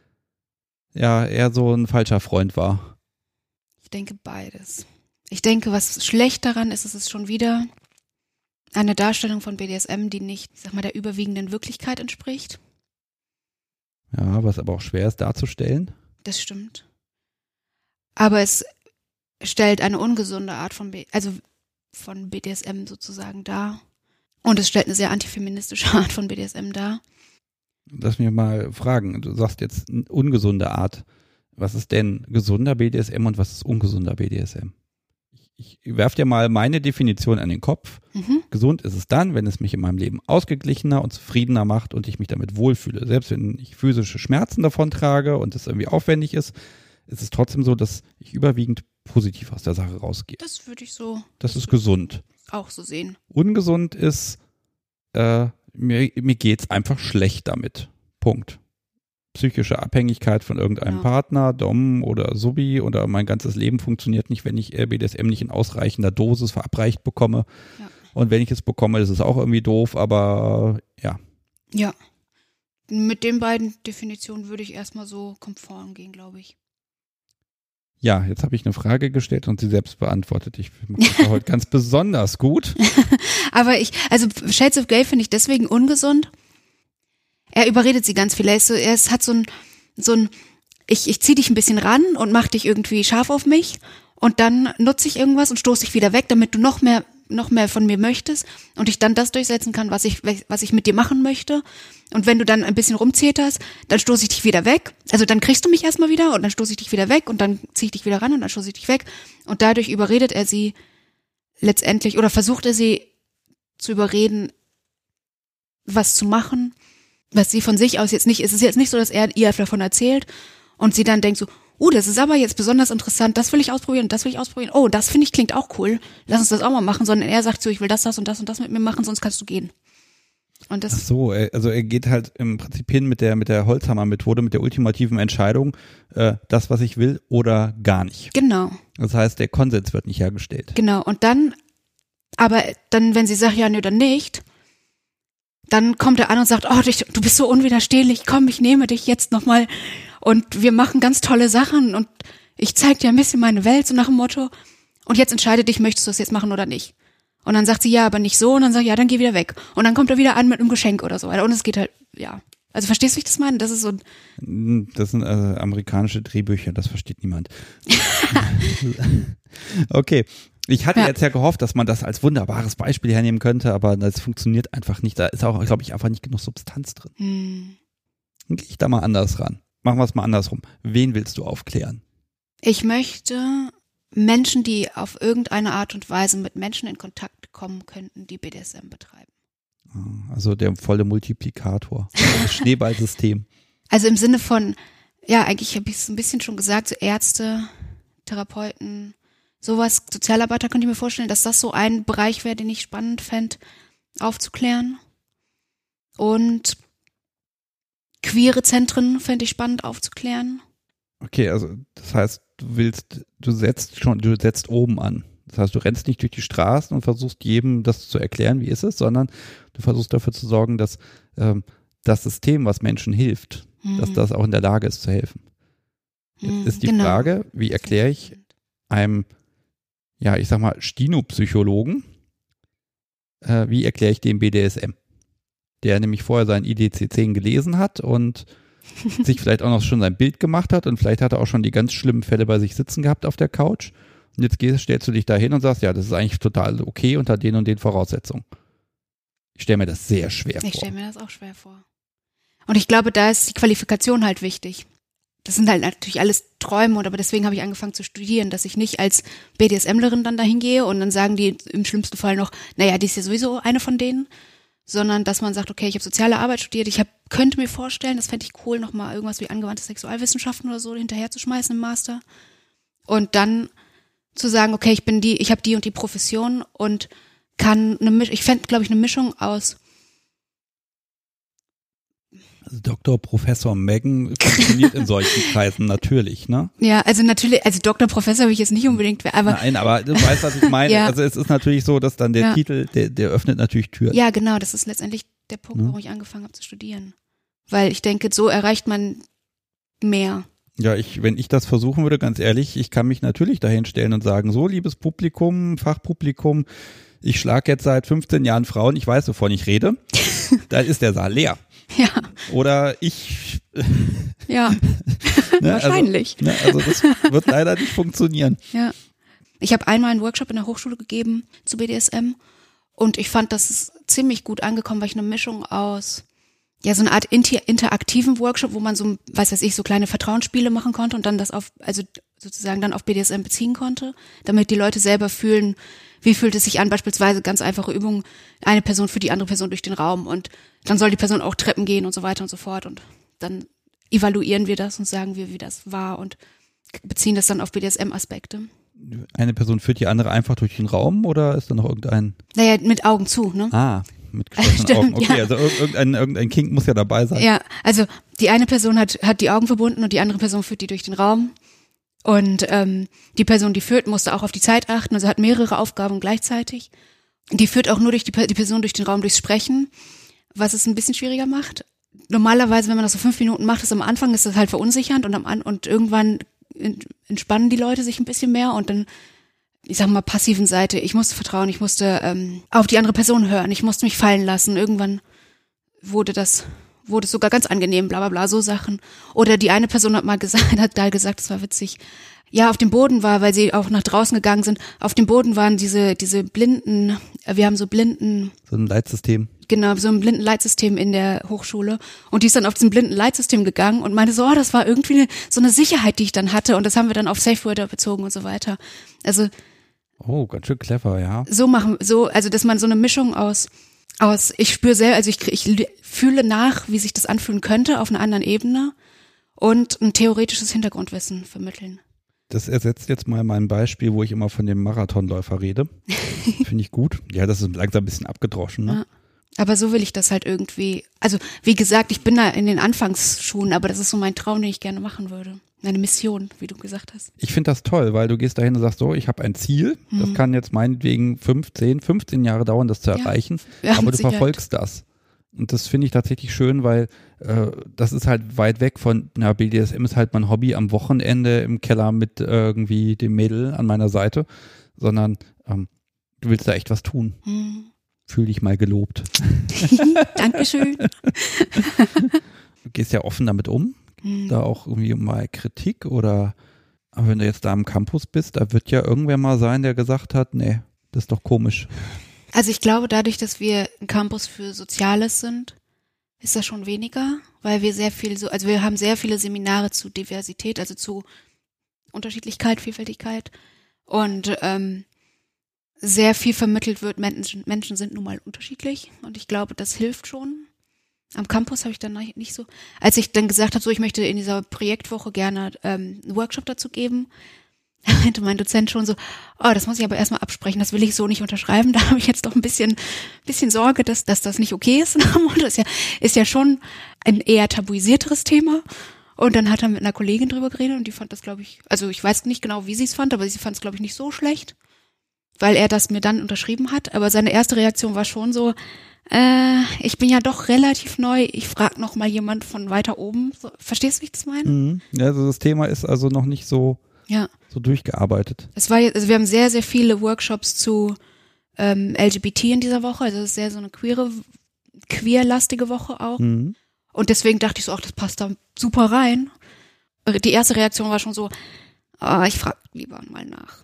so ein falscher Freund war? Ich denke beides. Ich denke, was schlecht daran ist, es schon wieder eine Darstellung von BDSM, die nicht, ich sag mal, der überwiegenden Wirklichkeit entspricht. Ja, was aber auch schwer ist darzustellen. Das stimmt. Aber es stellt eine ungesunde Art von BDSM sozusagen dar. Und es stellt eine sehr antifeministische Art von BDSM dar. Lass mich mal fragen, du sagst jetzt ungesunde Art. Was ist denn gesunder BDSM und was ist ungesunder BDSM? Ich werf dir mal meine Definition an den Kopf. Gesund ist es dann, wenn es mich in meinem Leben ausgeglichener und zufriedener macht und ich mich damit wohlfühle. Selbst wenn ich physische Schmerzen davon trage und es irgendwie aufwendig ist es trotzdem so, dass ich überwiegend positiv aus der Sache rausgehe. Das würde ich so. Das ist gesund. Auch so sehen. Ungesund ist, mir geht's einfach schlecht damit. Punkt. Psychische Abhängigkeit von irgendeinem Partner, Dom oder Subi oder mein ganzes Leben funktioniert nicht, wenn ich BDSM nicht in ausreichender Dosis verabreicht bekomme. Ja. Und wenn ich es bekomme, ist es auch irgendwie doof, aber ja. Ja. Mit den beiden Definitionen würde ich erstmal so konform gehen, glaube ich. Ja, jetzt habe ich eine Frage gestellt und sie selbst beantwortet. Ich mache das heute ganz besonders gut. Aber also Shades of Grey finde ich deswegen ungesund. Er überredet sie ganz viel. Hat so ein ich zieh dich ein bisschen ran und mach dich irgendwie scharf auf mich und dann nutze ich irgendwas und stoße dich wieder weg, damit du noch mehr von mir möchtest und ich dann das durchsetzen kann, was ich mit dir machen möchte. Und wenn du dann ein bisschen rumzeterst, dann stoße ich dich wieder weg. Also dann kriegst du mich erstmal wieder und dann stoße ich dich wieder weg und dann ziehe ich dich wieder ran und dann stoße ich dich weg. Und dadurch überredet er sie letztendlich oder versucht er sie zu überreden, was zu machen, was sie von sich aus jetzt nicht ist. Es ist jetzt nicht so, dass er ihr davon erzählt und sie dann denkt so, das ist aber jetzt besonders interessant, das will ich ausprobieren und das will ich ausprobieren. Oh, das finde ich klingt auch cool. Lass uns das auch mal machen, sondern er sagt so, ich will das und das und das mit mir machen, sonst kannst du gehen. Und das Ach so, also er geht halt im Prinzip hin mit der Holzhammer-Methode, mit der ultimativen Entscheidung, das, was ich will oder gar nicht. Genau. Das heißt, der Konsens wird nicht hergestellt. Genau, und dann, wenn sie sagt, ja, nö, dann nicht, dann kommt er an und sagt, du bist so unwiderstehlich, komm, ich nehme dich jetzt nochmal und wir machen ganz tolle Sachen und ich zeig dir ein bisschen meine Welt, so nach dem Motto, und jetzt entscheide dich, möchtest du es jetzt machen oder nicht. Und dann sagt sie, ja, aber nicht so, und dann sagt, ja, dann geh wieder weg. Und dann kommt er wieder an mit einem Geschenk oder so weiter. Und es geht halt, ja. Also verstehst du, wie ich das meine? Das ist so Das sind amerikanische Drehbücher, das versteht niemand. Okay. Ich hatte jetzt ja gehofft, dass man das als wunderbares Beispiel hernehmen könnte, aber das funktioniert einfach nicht. Da ist auch, glaube ich, einfach nicht genug Substanz drin. Dann gehe ich da mal anders ran. Machen wir es mal andersrum. Wen willst du aufklären? Ich möchte Menschen, die auf irgendeine Art und Weise mit Menschen in Kontakt kommen könnten, die BDSM betreiben. Also der volle Multiplikator, das Schneeballsystem. Also im Sinne von, ja, eigentlich habe ich es ein bisschen schon gesagt, so Ärzte, Therapeuten, sowas, Sozialarbeiter könnte ich mir vorstellen, dass das so ein Bereich wäre, den ich spannend fände, aufzuklären. Und queere Zentren fände ich spannend aufzuklären. Okay, also das heißt, du setzt oben an. Das heißt, du rennst nicht durch die Straßen und versuchst jedem das zu erklären, wie ist es, sondern du versuchst dafür zu sorgen, dass das System, was Menschen hilft, dass das auch in der Lage ist zu helfen. Jetzt ist die Frage, wie erkläre ich einem, ja, ich sag mal, Stino-Psychologen, wie erkläre ich dem BDSM? Der nämlich vorher sein IDC-10 gelesen hat und sich vielleicht auch noch schon sein Bild gemacht hat und vielleicht hat er auch schon die ganz schlimmen Fälle bei sich sitzen gehabt auf der Couch. Und jetzt stellst du dich da hin und sagst, ja, das ist eigentlich total okay unter den und den Voraussetzungen. Ich stelle mir das sehr schwer vor. Ich stelle mir das auch schwer vor. Und ich glaube, da ist die Qualifikation halt wichtig. Das sind halt natürlich alles Träume, aber deswegen habe ich angefangen zu studieren, dass ich nicht als BDSMlerin dann dahin gehe und dann sagen die im schlimmsten Fall noch, naja, die ist ja sowieso eine von denen, sondern dass man sagt, okay, ich habe soziale Arbeit studiert, könnte mir vorstellen, das fände ich cool, nochmal irgendwas wie angewandte Sexualwissenschaften oder so hinterher zu schmeißen im Master und dann zu sagen, okay, ich habe die und die Profession und ich fände, glaube ich, eine Mischung aus. Also Dr. Professor Megan funktioniert in solchen Kreisen natürlich, ne? Ja, also natürlich, also Dr. Professor will ich jetzt nicht unbedingt, aber. Nein, aber du weißt, was ich meine. Ja. Also es ist natürlich so, dass dann der Titel, der öffnet natürlich Türen. Ja, genau, das ist letztendlich der Punkt, warum ich angefangen habe zu studieren. Weil ich denke, so erreicht man mehr. Ja, wenn ich das versuchen würde, ganz ehrlich, ich kann mich natürlich dahin stellen und sagen, so, liebes Publikum, Fachpublikum, ich schlage jetzt seit 15 Jahren Frauen, ich weiß, wovon ich rede. Da ist der Saal leer. Ja. Oder ich. Ja. Ne, wahrscheinlich. Also das wird leider nicht funktionieren. Ja. Ich habe einmal einen Workshop in der Hochschule gegeben zu BDSM und ich fand, das ist ziemlich gut angekommen, weil ich eine Mischung aus, ja, so eine Art interaktiven Workshop, wo man so, so kleine Vertrauensspiele machen konnte und dann das sozusagen dann auf BDSM beziehen konnte, damit die Leute selber fühlen, wie fühlt es sich an, beispielsweise ganz einfache Übungen, eine Person für die andere Person durch den Raum und dann soll die Person auch Treppen gehen und so weiter und so fort und dann evaluieren wir das und sagen wir, wie das war und beziehen das dann auf BDSM-Aspekte. Eine Person führt die andere einfach durch den Raum oder ist da noch irgendein? Naja, mit Augen zu, ne? Mit geschlossenen Augen. Okay, ja. Also irgendein Kink muss ja dabei sein. Ja, also die eine Person hat die Augen verbunden und die andere Person führt die durch den Raum. Und die Person, die führt, musste auch auf die Zeit achten, also hat mehrere Aufgaben gleichzeitig. Die führt auch nur durch die Person durch den Raum durchs Sprechen, was es ein bisschen schwieriger macht. Normalerweise, wenn man das so 5 Minuten macht, am Anfang ist das halt verunsichernd und irgendwann entspannen die Leute sich ein bisschen mehr und dann, ich sag mal, passiven Seite, ich musste vertrauen, ich musste auf die andere Person hören, ich musste mich fallen lassen. Irgendwann wurde es sogar ganz angenehm, bla bla bla, so Sachen. Oder die eine Person hat da gesagt, das war witzig, ja, auf dem Boden war, weil sie auch nach draußen gegangen sind, auf dem Boden waren diese Blinden, wir haben so Blinden. So ein Leitsystem. Genau, so ein Blindenleitsystem in der Hochschule. Und die ist dann auf diesem Blindenleitsystem gegangen und meinte so, das war irgendwie so eine Sicherheit, die ich dann hatte. Und das haben wir dann auf Safe Word bezogen und so weiter. Also. Oh, ganz schön clever, ja. Also, dass man so eine Mischung aus, ich spüre also ich fühle nach, wie sich das anfühlen könnte auf einer anderen Ebene und ein theoretisches Hintergrundwissen vermitteln. Das ersetzt jetzt mal mein Beispiel, wo ich immer von dem Marathonläufer rede. Finde ich gut. Ja, das ist langsam ein bisschen abgedroschen, ne? Ja. Aber so will ich das halt irgendwie, also wie gesagt, ich bin da in den Anfangsschuhen, aber das ist so mein Traum, den ich gerne machen würde. Meine Mission, wie du gesagt hast. Ich finde das toll, weil du gehst dahin und sagst so, ich habe ein Ziel, das kann jetzt meinetwegen 15 Jahre dauern, das zu erreichen, aber du verfolgst das. Und das finde ich tatsächlich schön, weil das ist halt weit weg von, BDSM ist halt mein Hobby am Wochenende im Keller mit irgendwie dem Mädel an meiner Seite, sondern du willst da echt was tun. Fühl dich mal gelobt. Dankeschön. Du gehst ja offen damit um, da auch irgendwie mal Kritik oder, aber wenn du jetzt da am Campus bist, da wird ja irgendwer mal sein, der gesagt hat, nee, das ist doch komisch. Also ich glaube, dadurch, dass wir ein Campus für Soziales sind, ist das schon weniger, weil wir wir haben sehr viele Seminare zu Diversität, also zu Unterschiedlichkeit, Vielfältigkeit und sehr viel vermittelt wird, Menschen sind nun mal unterschiedlich und ich glaube, das hilft schon. Am Campus habe ich dann nicht so, als ich dann gesagt habe, so ich möchte in dieser Projektwoche gerne einen Workshop dazu geben, meinte mein Dozent schon so, das muss ich aber erstmal absprechen, das will ich so nicht unterschreiben, da habe ich jetzt doch ein bisschen Sorge, dass das nicht okay ist. Und das ist ja schon ein eher tabuisierteres Thema. Und dann hat er mit einer Kollegin drüber geredet und die fand das, glaube ich, also ich weiß nicht genau, wie sie es fand, aber sie fand es, glaube ich, nicht so schlecht, weil er das mir dann unterschrieben hat. Aber seine erste Reaktion war schon so, ich bin ja doch relativ neu, ich frage noch mal jemand von weiter oben. So, verstehst du, wie ich das meine? Ja, also das Thema ist also noch nicht so durchgearbeitet. Wir haben sehr, sehr viele Workshops zu LGBT in dieser Woche, also es ist sehr so eine queerlastige Woche auch. Und deswegen dachte ich so, das passt da super rein. Die erste Reaktion war schon so, ich frage lieber mal nach.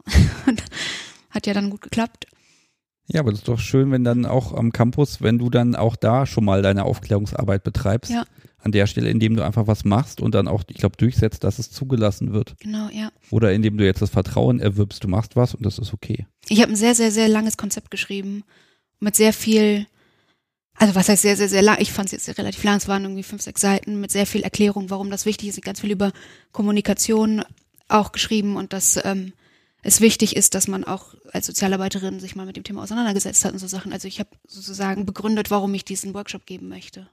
Hat ja dann gut geklappt. Ja, aber das ist doch schön, wenn dann auch am Campus, wenn du dann auch da schon mal deine Aufklärungsarbeit betreibst. Ja. An der Stelle, indem du einfach was machst und dann auch, ich glaube, durchsetzt, dass es zugelassen wird. Genau, ja. Oder indem du jetzt das Vertrauen erwirbst, du machst was und das ist okay. Ich habe ein sehr, sehr, sehr langes Konzept geschrieben. Mit sehr viel, also was heißt sehr, sehr, sehr lang? Ich fand es jetzt relativ lang, es waren irgendwie 5, 6 Seiten mit sehr viel Erklärung, warum das wichtig ist. Ganz viel über Kommunikation auch geschrieben und dass es wichtig ist, dass man auch als Sozialarbeiterin sich mal mit dem Thema auseinandergesetzt hat und so Sachen. Also ich habe sozusagen begründet, warum ich diesen Workshop geben möchte.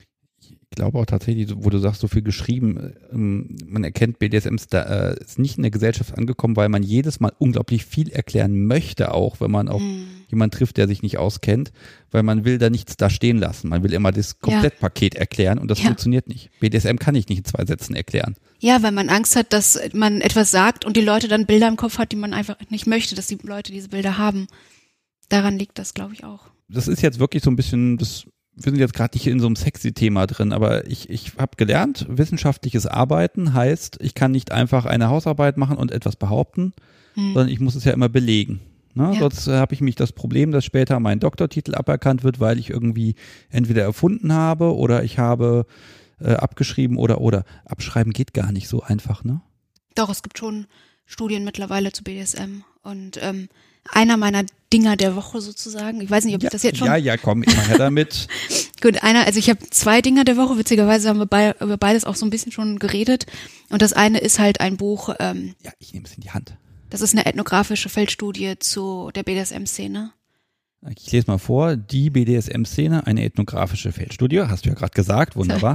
Ich glaube auch tatsächlich, wo du sagst, so viel geschrieben, man erkennt, BDSM ist nicht in der Gesellschaft angekommen, weil man jedes Mal unglaublich viel erklären möchte auch, wenn man auch jemanden trifft, der sich nicht auskennt, weil man will da nichts da stehen lassen. Man will immer das Komplettpaket erklären und das funktioniert nicht. BDSM kann ich nicht in 2 Sätzen erklären. Ja, weil man Angst hat, dass man etwas sagt und die Leute dann Bilder im Kopf hat, die man einfach nicht möchte, dass die Leute diese Bilder haben. Daran liegt das, glaube ich, auch. Das ist jetzt wirklich so ein bisschen wir sind jetzt gerade nicht in so einem sexy Thema drin, aber ich habe gelernt, wissenschaftliches Arbeiten heißt, ich kann nicht einfach eine Hausarbeit machen und etwas behaupten, sondern ich muss es ja immer belegen. Ne? Ja. Sonst habe ich das Problem, dass später mein Doktortitel aberkannt wird, weil ich irgendwie entweder erfunden habe oder ich habe abgeschrieben oder. Abschreiben geht gar nicht so einfach, ne? Doch, es gibt schon Studien mittlerweile zu BDSM und einer meiner Dinger der Woche sozusagen. Ich weiß nicht, ob ich das jetzt schon... Ja, komm, immer her damit. Gut, also ich habe 2 Dinger der Woche. Witzigerweise haben wir über beides auch so ein bisschen schon geredet. Und das eine ist halt ein Buch... ich nehme es in die Hand. Das ist eine ethnografische Feldstudie zu der BDSM-Szene. Ich lese mal vor. Die BDSM-Szene, eine ethnografische Feldstudie. Hast du ja gerade gesagt, wunderbar.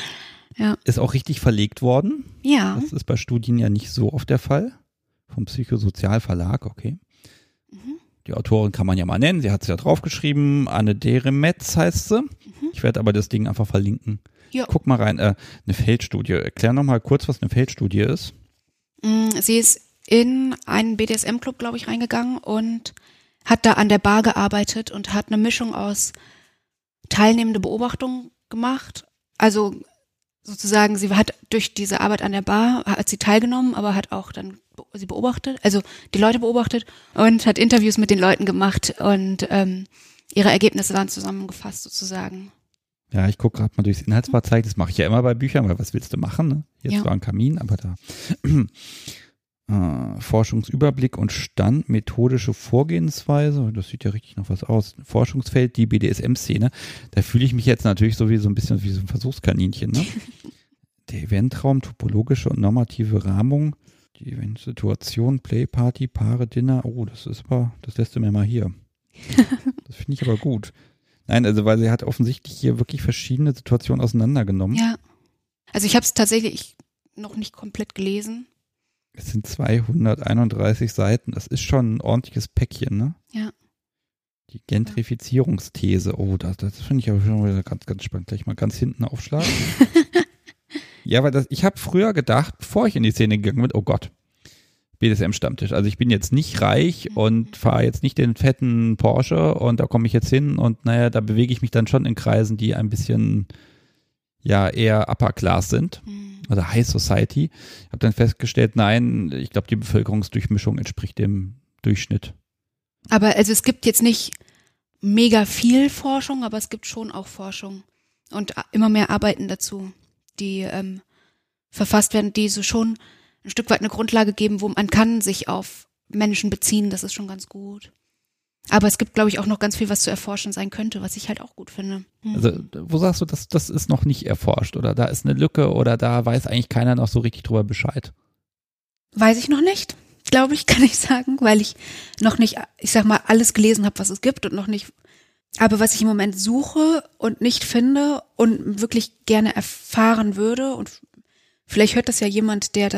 Ja. Ist auch richtig verlegt worden. Ja. Das ist bei Studien ja nicht so oft der Fall. Vom Psychosozialverlag, okay. Die Autorin kann man ja mal nennen, sie hat es ja draufgeschrieben, Anne Deremetz heißt sie. Ich werde aber das Ding einfach verlinken. Ja. Guck mal rein, eine Feldstudie. Erklär nochmal kurz, was eine Feldstudie ist. Sie ist in einen BDSM-Club, glaube ich, reingegangen und hat da an der Bar gearbeitet und hat eine Mischung aus teilnehmende Beobachtung gemacht. Also sozusagen, sie hat durch diese Arbeit an der Bar, hat sie teilgenommen, aber hat auch dann sie beobachtet, also die Leute beobachtet und hat Interviews mit den Leuten gemacht und ihre Ergebnisse dann zusammengefasst sozusagen. Ja, ich gucke gerade mal durchs Inhaltsverzeichnis. Das mache ich ja immer bei Büchern, weil was willst du machen? Ne? Jetzt Ja. war ein Kamin, aber da. Forschungsüberblick und Stand, methodische Vorgehensweise, das sieht ja richtig noch was aus. Forschungsfeld, die BDSM-Szene. Da fühle ich mich jetzt natürlich so ein bisschen wie so ein Versuchskaninchen. Ne? Der Eventraum, topologische und normative Rahmung, die Eventsituation, Playparty, Paare, Dinner. Oh, das lässt du mir mal hier. Das finde ich aber gut. Nein, also weil sie hat offensichtlich hier wirklich verschiedene Situationen auseinandergenommen. Ja. Also ich habe es tatsächlich noch nicht komplett gelesen. Es sind 231 Seiten. Das ist schon ein ordentliches Päckchen, ne? Ja. Die Gentrifizierungsthese. Oh, das finde ich aber schon wieder ganz, ganz spannend. Gleich mal ganz hinten aufschlagen. Ja, weil ich habe früher gedacht, bevor ich in die Szene gegangen bin, oh Gott, BDSM-Stammtisch. Also ich bin jetzt nicht reich und fahre jetzt nicht den fetten Porsche und da komme ich jetzt hin und naja, da bewege ich mich dann schon in Kreisen, die ein bisschen ja eher Upper Class sind. Oder High Society. Ich habe dann festgestellt, nein, ich glaube, die Bevölkerungsdurchmischung entspricht dem Durchschnitt. Aber also es gibt jetzt nicht mega viel Forschung, aber es gibt schon auch Forschung und immer mehr Arbeiten dazu, die verfasst werden, die so schon ein Stück weit eine Grundlage geben, wo man kann sich auf Menschen beziehen, das ist schon ganz gut. Aber es gibt, glaube ich, auch noch ganz viel, was zu erforschen sein könnte, was ich halt auch gut finde. Also wo sagst du, das ist noch nicht erforscht oder da ist eine Lücke oder da weiß eigentlich keiner noch so richtig drüber Bescheid? Weiß ich noch nicht, glaube ich, kann ich sagen, weil ich noch nicht, ich sag mal, alles gelesen habe, was es gibt und noch nicht, aber was ich im Moment suche und nicht finde und wirklich gerne erfahren würde und vielleicht hört das ja jemand, der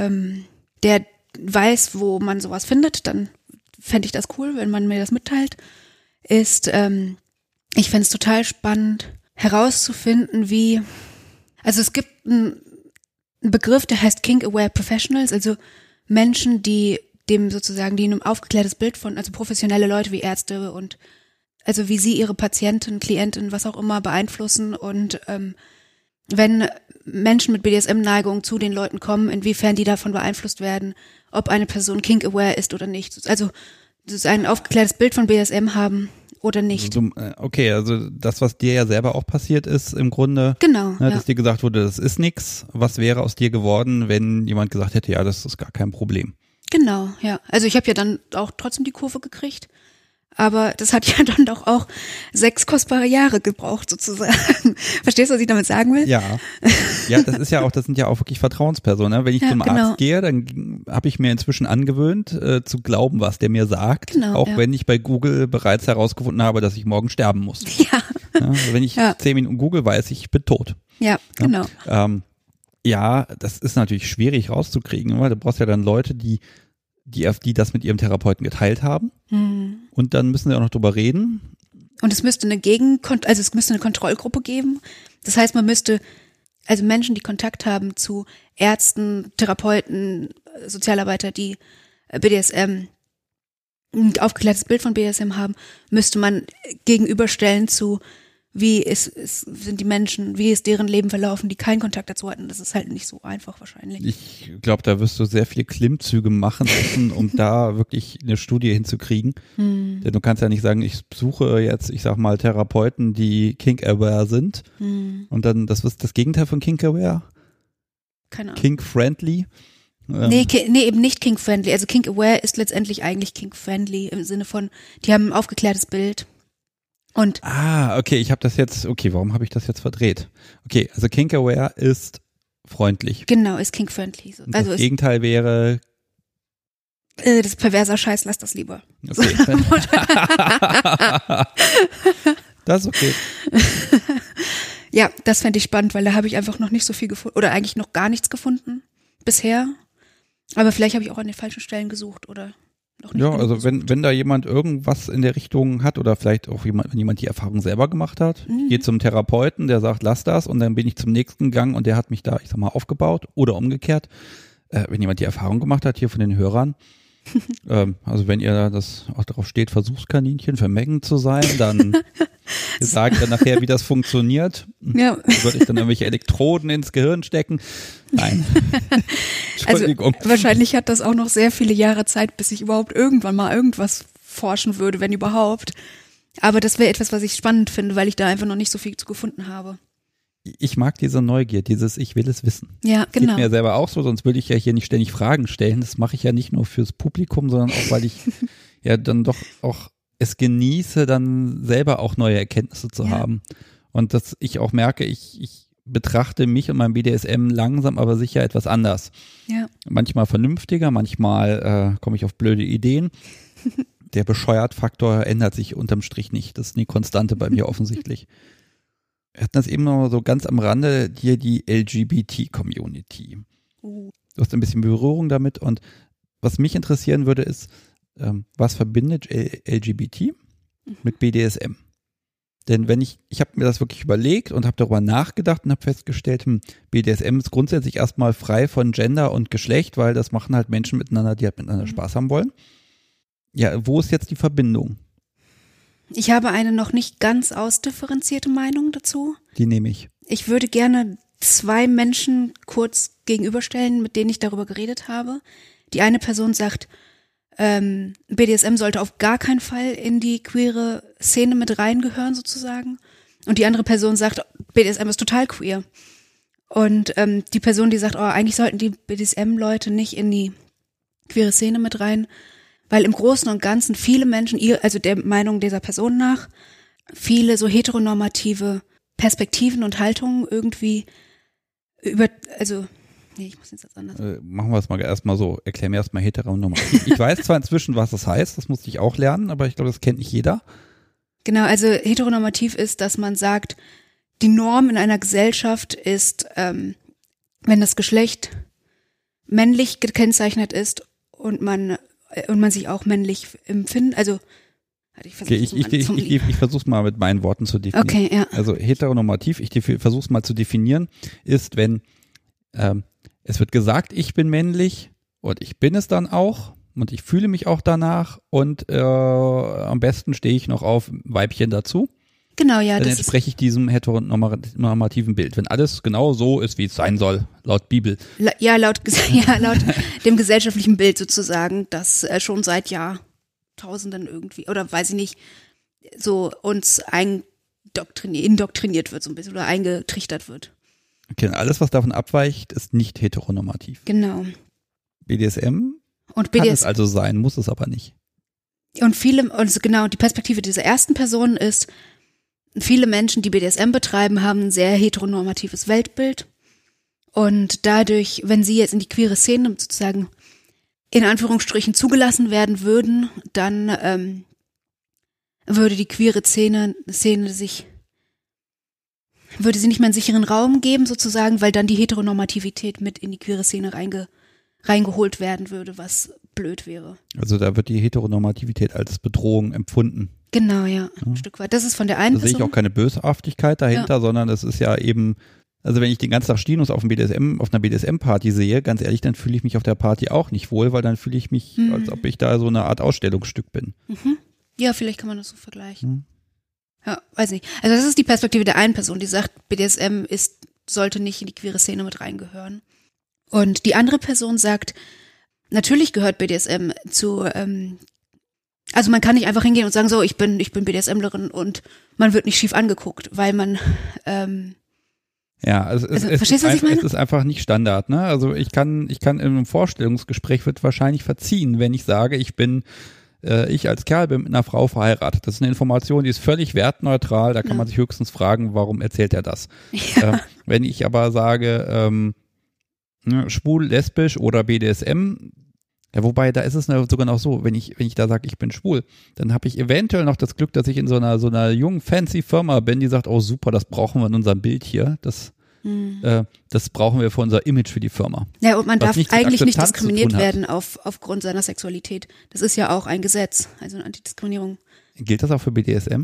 der weiß, wo man sowas findet, dann fände ich das cool, wenn man mir das mitteilt, ist, ich fände es total spannend herauszufinden, also es gibt einen Begriff, der heißt Kink-Aware Professionals, also Menschen, die ein aufgeklärtes Bild von, also professionelle Leute wie Ärzte und also wie sie ihre Patienten, Klienten, was auch immer beeinflussen und wenn Menschen mit BDSM-Neigung zu den Leuten kommen, inwiefern die davon beeinflusst werden, ob eine Person kink-aware ist oder nicht. Also ein aufgeklärtes Bild von BDSM haben oder nicht. Okay, also das, was dir ja selber auch passiert ist, im Grunde, genau, dass dir gesagt wurde, das ist nix. Was wäre aus dir geworden, wenn jemand gesagt hätte, ja, das ist gar kein Problem? Genau, ja. Also ich habe ja dann auch trotzdem die Kurve gekriegt. Aber das hat ja dann doch auch 6 kostbare Jahre gebraucht, sozusagen. Verstehst du, was ich damit sagen will? Ja. Ja, das sind ja auch wirklich Vertrauenspersonen. Ne? Wenn ich zum Arzt gehe, dann habe ich mir inzwischen angewöhnt, zu glauben, was der mir sagt. Genau, auch wenn ich bei Google bereits herausgefunden habe, dass ich morgen sterben muss. Ja. Wenn ich 10 Minuten Google weiß, ich bin tot. Ja, genau. Ja, das ist natürlich schwierig rauszukriegen, weil du brauchst ja dann Leute, die das mit ihrem Therapeuten geteilt haben. Und dann müssen sie auch noch drüber reden. Und es müsste eine Kontrollgruppe geben. Das heißt, also Menschen, die Kontakt haben zu Ärzten, Therapeuten, Sozialarbeiter, die BDSM, ein aufgeklärtes Bild von BDSM haben, müsste man gegenüberstellen zu, sind die Menschen, wie ist deren Leben verlaufen, die keinen Kontakt dazu hatten. Das ist halt nicht so einfach wahrscheinlich. Ich glaube, da wirst du sehr viele Klimmzüge machen müssen, um da wirklich eine Studie hinzukriegen. Denn du kannst ja nicht sagen, ich suche jetzt, ich sag mal, Therapeuten, die kink-aware sind. Und dann, das ist das Gegenteil von kink-aware? Keine Ahnung. Kink-friendly? Nee, eben nicht kink-friendly. Also kink-aware ist letztendlich eigentlich kink-friendly im Sinne von, die haben ein aufgeklärtes Bild. Okay, warum habe ich das jetzt verdreht? Okay, also kink-aware ist freundlich. Genau, ist kink-friendly. Also das Gegenteil wäre das ist perverser Scheiß, lass das lieber. Okay. Das ist okay. Ja, das fände ich spannend, weil da habe ich einfach noch nicht so viel gefunden oder eigentlich noch gar nichts gefunden bisher. Aber vielleicht habe ich auch an den falschen Stellen gesucht oder noch nicht. Ja, also wenn da jemand irgendwas in der Richtung hat oder vielleicht auch wenn jemand die Erfahrung selber gemacht hat, ich gehe zum Therapeuten, der sagt, lass das und dann bin ich zum nächsten Gang und der hat mich da, ich sag mal, aufgebaut oder umgekehrt. wenn jemand die Erfahrung gemacht hat, hier von den Hörern, also wenn ihr das auch darauf steht, Versuchskaninchen für Megan zu sein, dann sagt dann nachher, wie das funktioniert. Ja. Würde ich dann irgendwelche Elektroden ins Gehirn stecken? Nein. Entschuldigung. Also wahrscheinlich hat das auch noch sehr viele Jahre Zeit, bis ich überhaupt irgendwann mal irgendwas forschen würde, wenn überhaupt. Aber das wäre etwas, was ich spannend finde, weil ich da einfach noch nicht so viel zu gefunden habe. Ich mag diese Neugier, dieses Ich will es wissen. Ja, genau. Geht mir selber auch so, sonst würde ich ja hier nicht ständig Fragen stellen. Das mache ich ja nicht nur fürs Publikum, sondern auch, weil ich ja dann doch auch es genieße, dann selber auch neue Erkenntnisse zu haben. Und dass ich auch merke, ich betrachte mich und mein BDSM langsam, aber sicher etwas anders. Ja. Manchmal vernünftiger, manchmal komme ich auf blöde Ideen. Der Bescheuert-Faktor ändert sich unterm Strich nicht. Das ist eine Konstante bei mir offensichtlich. Wir hatten das eben noch so ganz am Rande, hier die LGBT-Community. Du hast ein bisschen Berührung damit und was mich interessieren würde ist, was verbindet LGBT mit BDSM? Denn wenn ich habe mir das wirklich überlegt und habe darüber nachgedacht und habe festgestellt, BDSM ist grundsätzlich erstmal frei von Gender und Geschlecht, weil das machen halt Menschen miteinander, die halt miteinander Spaß haben wollen. Ja, wo ist jetzt die Verbindung? Ich habe eine noch nicht ganz ausdifferenzierte Meinung dazu. Die nehme ich. Ich würde gerne 2 Menschen kurz gegenüberstellen, mit denen ich darüber geredet habe. Die eine Person sagt, BDSM sollte auf gar keinen Fall in die queere Szene mit reingehören sozusagen. Und die andere Person sagt, BDSM ist total queer. Und die Person, die sagt, eigentlich sollten die BDSM-Leute nicht in die queere Szene mit rein, weil im Großen und Ganzen viele Menschen, also der Meinung dieser Person nach, viele so heteronormative Perspektiven und Haltungen irgendwie ich muss jetzt anders. Machen wir es mal erstmal so. Erklär mir erstmal heteronormativ. Ich weiß zwar inzwischen, was das heißt, das musste ich auch lernen, aber ich glaube, das kennt nicht jeder. Genau, also heteronormativ ist, dass man sagt, die Norm in einer Gesellschaft ist, wenn das Geschlecht männlich gekennzeichnet ist und man sich auch männlich empfindet, also ich versuche es mal mit meinen Worten zu definieren. Okay, ja. Also heteronormativ, ich versuche es mal zu definieren, ist, wenn es wird gesagt, ich bin männlich und ich bin es dann auch und ich fühle mich auch danach und am besten stehe ich noch auf Weibchen dazu. Genau, ja. Dann entspreche ich diesem heteronormativen Bild, wenn alles genau so ist, wie es sein soll, laut Bibel. Laut dem gesellschaftlichen Bild sozusagen, das schon seit Jahrtausenden irgendwie, oder weiß ich nicht, so uns indoktriniert wird so ein bisschen oder eingetrichtert wird. Okay, alles, was davon abweicht, ist nicht heteronormativ. Genau. BDSM kann es also sein, muss es aber nicht. Und die Perspektive dieser ersten Person ist, viele Menschen, die BDSM betreiben, haben ein sehr heteronormatives Weltbild. Und dadurch, wenn sie jetzt in die queere Szene sozusagen in Anführungsstrichen zugelassen werden würden, dann würde die queere Szene würde sie nicht mehr einen sicheren Raum geben sozusagen, weil dann die Heteronormativität mit in die queere Szene reingeholt werden würde, was blöd wäre. Also da wird die Heteronormativität als Bedrohung empfunden. Genau, ja, ein Stück weit. Das ist von der einen Person. Da sehe ich auch keine Böshaftigkeit dahinter, sondern es ist ja eben, also wenn ich den ganzen Tag Stinos auf einer BDSM-Party sehe, ganz ehrlich, dann fühle ich mich auf der Party auch nicht wohl, weil dann fühle ich mich, als ob ich da so eine Art Ausstellungsstück bin. Mhm. Ja, vielleicht kann man das so vergleichen. Ja, weiß nicht. Also das ist die Perspektive der einen Person, die sagt, BDSM sollte nicht in die queere Szene mit reingehören. Und die andere Person sagt, natürlich gehört BDSM zu, also man kann nicht einfach hingehen und sagen, so, ich bin BDSMlerin und man wird nicht schief angeguckt, weil man, ja, also verstehst du, was ich meine? Es ist einfach nicht Standard, ne? Also ich kann in einem Vorstellungsgespräch wird wahrscheinlich verziehen, wenn ich sage, ich als Kerl bin mit einer Frau verheiratet. Das ist eine Information, die ist völlig wertneutral. Da kann man sich höchstens fragen, warum erzählt er das? Ja. Wenn ich aber sage, schwul, lesbisch oder BDSM, ja, wobei da ist es sogar noch so, wenn ich da sage, ich bin schwul, dann habe ich eventuell noch das Glück, dass ich in so einer jungen, fancy Firma bin, die sagt, oh super, das brauchen wir in unserem Bild hier. Das brauchen wir für unser Image für die Firma. Ja, und man darf eigentlich nicht diskriminiert werden aufgrund seiner Sexualität. Das ist ja auch ein Gesetz, also eine Antidiskriminierung. Gilt das auch für BDSM?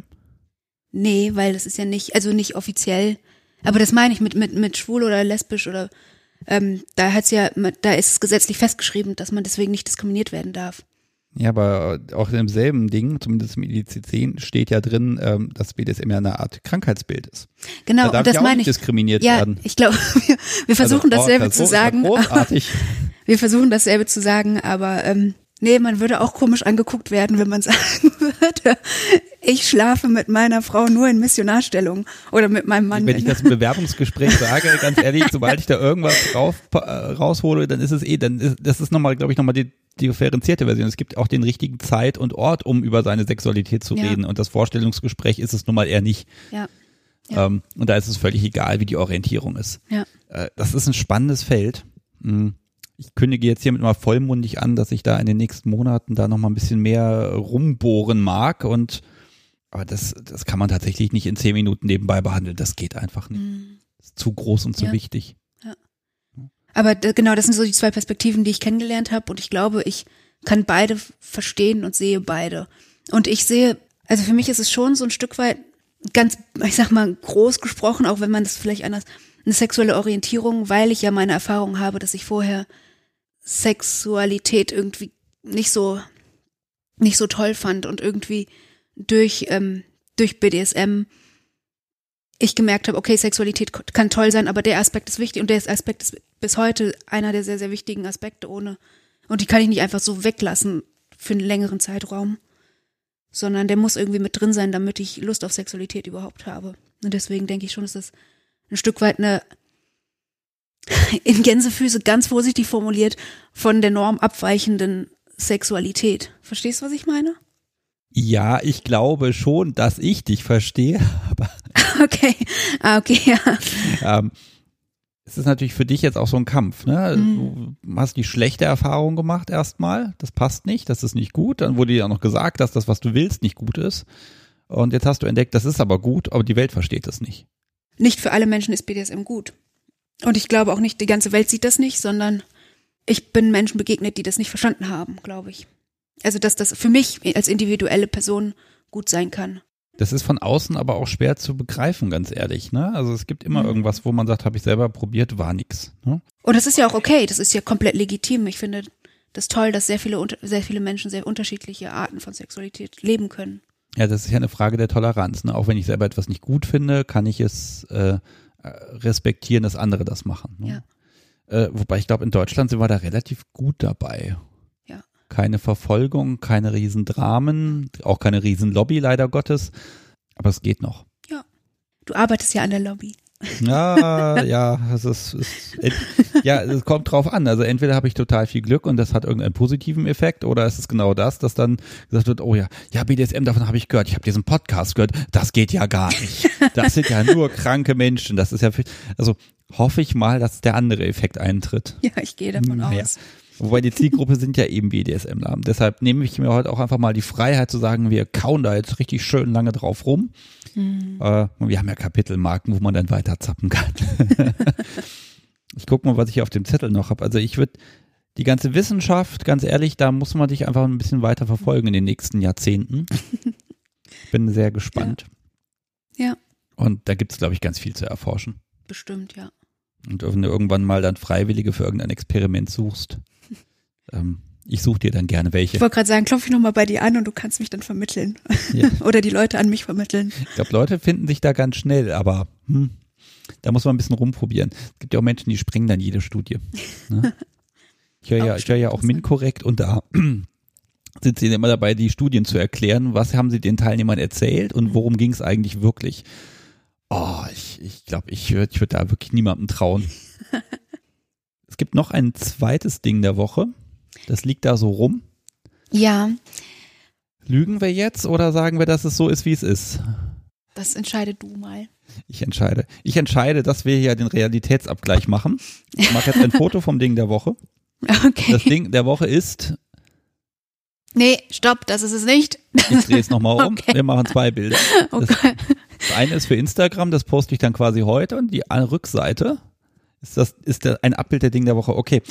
Nee, weil das ist ja nicht offiziell. Aber das meine ich mit schwul oder lesbisch oder, Da ist es gesetzlich festgeschrieben, dass man deswegen nicht diskriminiert werden darf. Ja, aber auch im selben Ding, zumindest im IDC-10, steht ja drin, dass BDSM ja eine Art Krankheitsbild ist. Genau, da darf und das ja auch meine nicht ich. diskriminiert Ja, werden. ich glaube, wir versuchen dasselbe zu sagen. Großartig. Wir versuchen dasselbe zu sagen, aber nee, man würde auch komisch angeguckt werden, wenn man sagen würde, ich schlafe mit meiner Frau nur in Missionarstellung oder mit meinem Mann. Wenn ich das im Bewerbungsgespräch sage, ganz ehrlich, sobald ich da irgendwas raushole, dann ist es das ist nochmal, glaube ich, nochmal die differenzierte Version. Es gibt auch den richtigen Zeit und Ort, um über seine Sexualität zu reden. Und das Vorstellungsgespräch ist es nun mal eher nicht. Ja. Und da ist es völlig egal, wie die Orientierung ist. Ja. Das ist ein spannendes Feld. Ich kündige jetzt hiermit mal vollmundig an, dass ich da in den nächsten Monaten da nochmal ein bisschen mehr rumbohren mag. Aber das kann man tatsächlich nicht in 10 Minuten nebenbei behandeln. Das geht einfach nicht. Das ist zu groß und zu wichtig. Ja. Aber genau, das sind so die 2 Perspektiven, die ich kennengelernt habe. Und ich glaube, ich kann beide verstehen und sehe beide. Und ich sehe, also für mich ist es schon so ein Stück weit ganz, ich sag mal, groß gesprochen, auch wenn man das vielleicht anders, eine sexuelle Orientierung, weil ich ja meine Erfahrung habe, dass ich vorher Sexualität irgendwie nicht so toll fand und irgendwie durch BDSM ich gemerkt habe, okay, Sexualität kann toll sein, aber der Aspekt ist wichtig und der Aspekt ist bis heute einer der sehr, sehr wichtigen Aspekte und die kann ich nicht einfach so weglassen für einen längeren Zeitraum, sondern der muss irgendwie mit drin sein, damit ich Lust auf Sexualität überhaupt habe. Und deswegen denke ich schon, dass das ein Stück weit eine in Gänsefüße ganz vorsichtig formuliert von der Norm abweichenden Sexualität. Verstehst du, was ich meine? Ja, ich glaube schon, dass ich dich verstehe, aber okay, ja. Es ist natürlich für dich jetzt auch so ein Kampf, ne? Du hast die schlechte Erfahrung gemacht erstmal, das passt nicht, das ist nicht gut, dann wurde dir auch noch gesagt, dass das, was du willst, nicht gut ist und jetzt hast du entdeckt, das ist aber gut, aber die Welt versteht das nicht. Nicht für alle Menschen ist BDSM gut und ich glaube auch nicht, die ganze Welt sieht das nicht, sondern ich bin Menschen begegnet, die das nicht verstanden haben, glaube ich. Also, dass das für mich als individuelle Person gut sein kann. Das ist von außen aber auch schwer zu begreifen, ganz ehrlich, ne? Also es gibt immer irgendwas, wo man sagt, habe ich selber probiert, war nix. Ne? Und das ist ja auch okay, das ist ja komplett legitim. Ich finde das toll, dass sehr viele Menschen sehr unterschiedliche Arten von Sexualität leben können. Ja, das ist ja eine Frage der Toleranz, ne? Auch wenn ich selber etwas nicht gut finde, kann ich es respektieren, dass andere das machen. Ne? Ja. Wobei ich glaube, in Deutschland sind wir da relativ gut dabei. Keine Verfolgung, keine Riesendramen, auch keine Riesenlobby leider Gottes, aber es geht noch. Ja, du arbeitest ja an der Lobby. Ja, es kommt drauf an. Also entweder habe ich total viel Glück und das hat irgendeinen positiven Effekt oder es ist genau das, dass dann gesagt wird, oh ja, BDSM, davon habe ich gehört, ich habe diesen Podcast gehört, das geht ja gar nicht. Das sind ja nur kranke Menschen, das ist ja, also hoffe ich mal, dass der andere Effekt eintritt. Ja, ich gehe davon aus. Wobei die Zielgruppe sind ja eben BDSMler. Deshalb nehme ich mir heute auch einfach mal die Freiheit zu sagen, wir kauen da jetzt richtig schön lange drauf rum. Wir haben ja Kapitelmarken, wo man dann weiter zappen kann. Ich gucke mal, was ich auf dem Zettel noch habe. Also ich würde die ganze Wissenschaft, ganz ehrlich, da muss man dich einfach ein bisschen weiter verfolgen in den nächsten Jahrzehnten. Bin sehr gespannt. Ja. Und da gibt es, glaube ich, ganz viel zu erforschen. Bestimmt, ja. Und wenn du irgendwann mal dann Freiwillige für irgendein Experiment suchst, ich suche dir dann gerne welche. Ich wollte gerade sagen, klopfe ich nochmal bei dir an und du kannst mich dann vermitteln. Ja. Oder die Leute an mich vermitteln. Ich glaube, Leute finden sich da ganz schnell, aber da muss man ein bisschen rumprobieren. Es gibt ja auch Menschen, die sprengen dann jede Studie. Ne? Ich höre ja auch MINT-korrekt und da sind sie immer dabei, die Studien zu erklären. Was haben sie den Teilnehmern erzählt und worum ging es eigentlich wirklich? Oh, ich glaube, ich würde da wirklich niemandem trauen. Es gibt noch ein zweites Ding der Woche. Das liegt da so rum. Ja. Lügen wir jetzt oder sagen wir, dass es so ist, wie es ist? Das entscheide du mal. Ich entscheide, dass wir hier den Realitätsabgleich machen. Ich mache jetzt ein Foto vom Ding der Woche. Okay. Das Ding der Woche ist... Nee, stopp, das ist es nicht. Ich drehe es nochmal um. Okay. Wir machen 2 Bilder. Okay. Das eine ist für Instagram, das poste ich dann quasi heute. Und die Rückseite ist ein Abbild der Ding der Woche. Okay.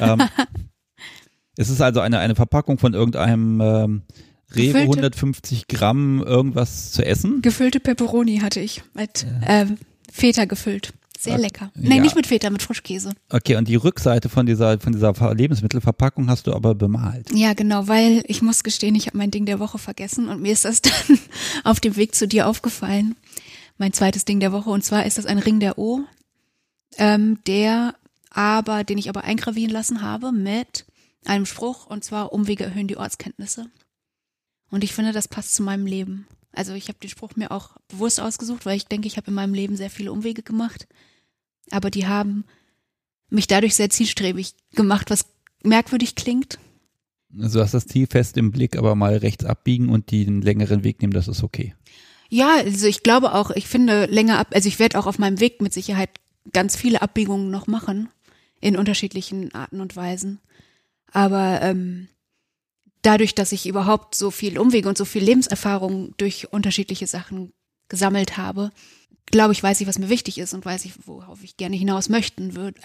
Es ist also eine Verpackung von irgendeinem Rewe 150 Gramm irgendwas zu essen. Gefüllte Pepperoni hatte ich mit Feta gefüllt. Sehr lecker. Nee, nicht mit Feta, mit Frischkäse. Okay, und die Rückseite von dieser Lebensmittelverpackung hast du aber bemalt. Ja, genau, weil ich muss gestehen, ich habe mein Ding der Woche vergessen und mir ist das dann auf dem Weg zu dir aufgefallen. Mein zweites Ding der Woche, und zwar ist das ein Ring der O, den ich aber eingravieren lassen habe mit einem Spruch, und zwar: Umwege erhöhen die Ortskenntnisse. Und ich finde, das passt zu meinem Leben. Also ich habe den Spruch mir auch bewusst ausgesucht, weil ich denke, ich habe in meinem Leben sehr viele Umwege gemacht. Aber die haben mich dadurch sehr zielstrebig gemacht, was merkwürdig klingt. Also du hast das Ziel fest im Blick, aber mal rechts abbiegen und den längeren Weg nehmen, das ist okay. Ja, also ich glaube auch, ich finde also ich werde auch auf meinem Weg mit Sicherheit ganz viele Abbiegungen noch machen, in unterschiedlichen Arten und Weisen. Aber dadurch, dass ich überhaupt so viel Umwege und so viel Lebenserfahrung durch unterschiedliche Sachen gesammelt habe, glaube ich, weiß ich, was mir wichtig ist und weiß ich, worauf ich gerne hinaus möchte.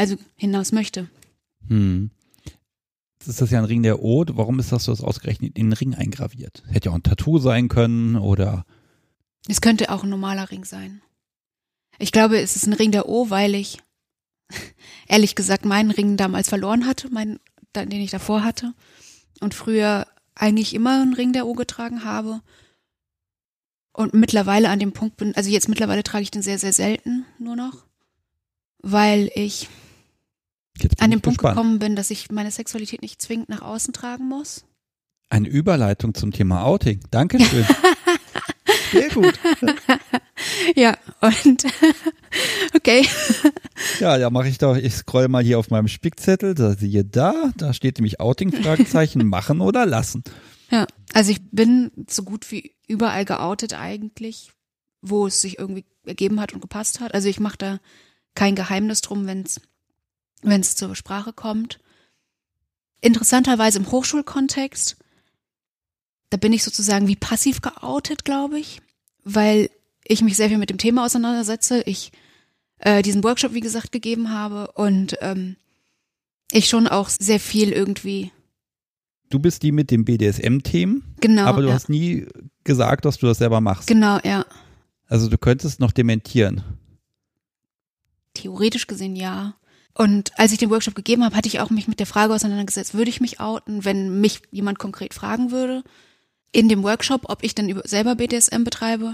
Jetzt ist das ja ein Ring der O. Warum ist das so ausgerechnet in den Ring eingraviert? Hätte ja auch ein Tattoo sein können oder... Es könnte auch ein normaler Ring sein. Ich glaube, es ist ein Ring der O, weil ich, ehrlich gesagt, meinen Ring damals verloren hatte, den ich davor hatte. Und früher eigentlich immer einen Ring der O getragen habe. Und mittlerweile an dem Punkt bin, also jetzt mittlerweile trage ich den sehr, sehr selten nur noch, weil ich an den Punkt gekommen bin, dass ich meine Sexualität nicht zwingend nach außen tragen muss. Eine Überleitung zum Thema Outing. Dankeschön. Sehr gut. Ja, und okay. Ja, mache ich doch. Ich scroll mal hier auf meinem Spickzettel, da steht nämlich Outing, Fragezeichen, machen oder lassen. Ja, also ich bin so gut wie überall geoutet eigentlich, wo es sich irgendwie ergeben hat und gepasst hat. Also ich mache da kein Geheimnis drum, wenn es zur Sprache kommt. Interessanterweise im Hochschulkontext, da bin ich sozusagen wie passiv geoutet, glaube ich, weil ich mich sehr viel mit dem Thema auseinandersetze. Ich diesen Workshop, wie gesagt, gegeben habe und ich schon auch sehr viel irgendwie. Du bist die mit den BDSM-Themen, genau, aber du hast nie gesagt, dass du das selber machst. Genau, ja. Also du könntest noch dementieren. Theoretisch gesehen ja. Und als ich den Workshop gegeben habe, hatte ich auch mich mit der Frage auseinandergesetzt, würde ich mich outen, wenn mich jemand konkret fragen würde in dem Workshop, ob ich denn selber BDSM betreibe.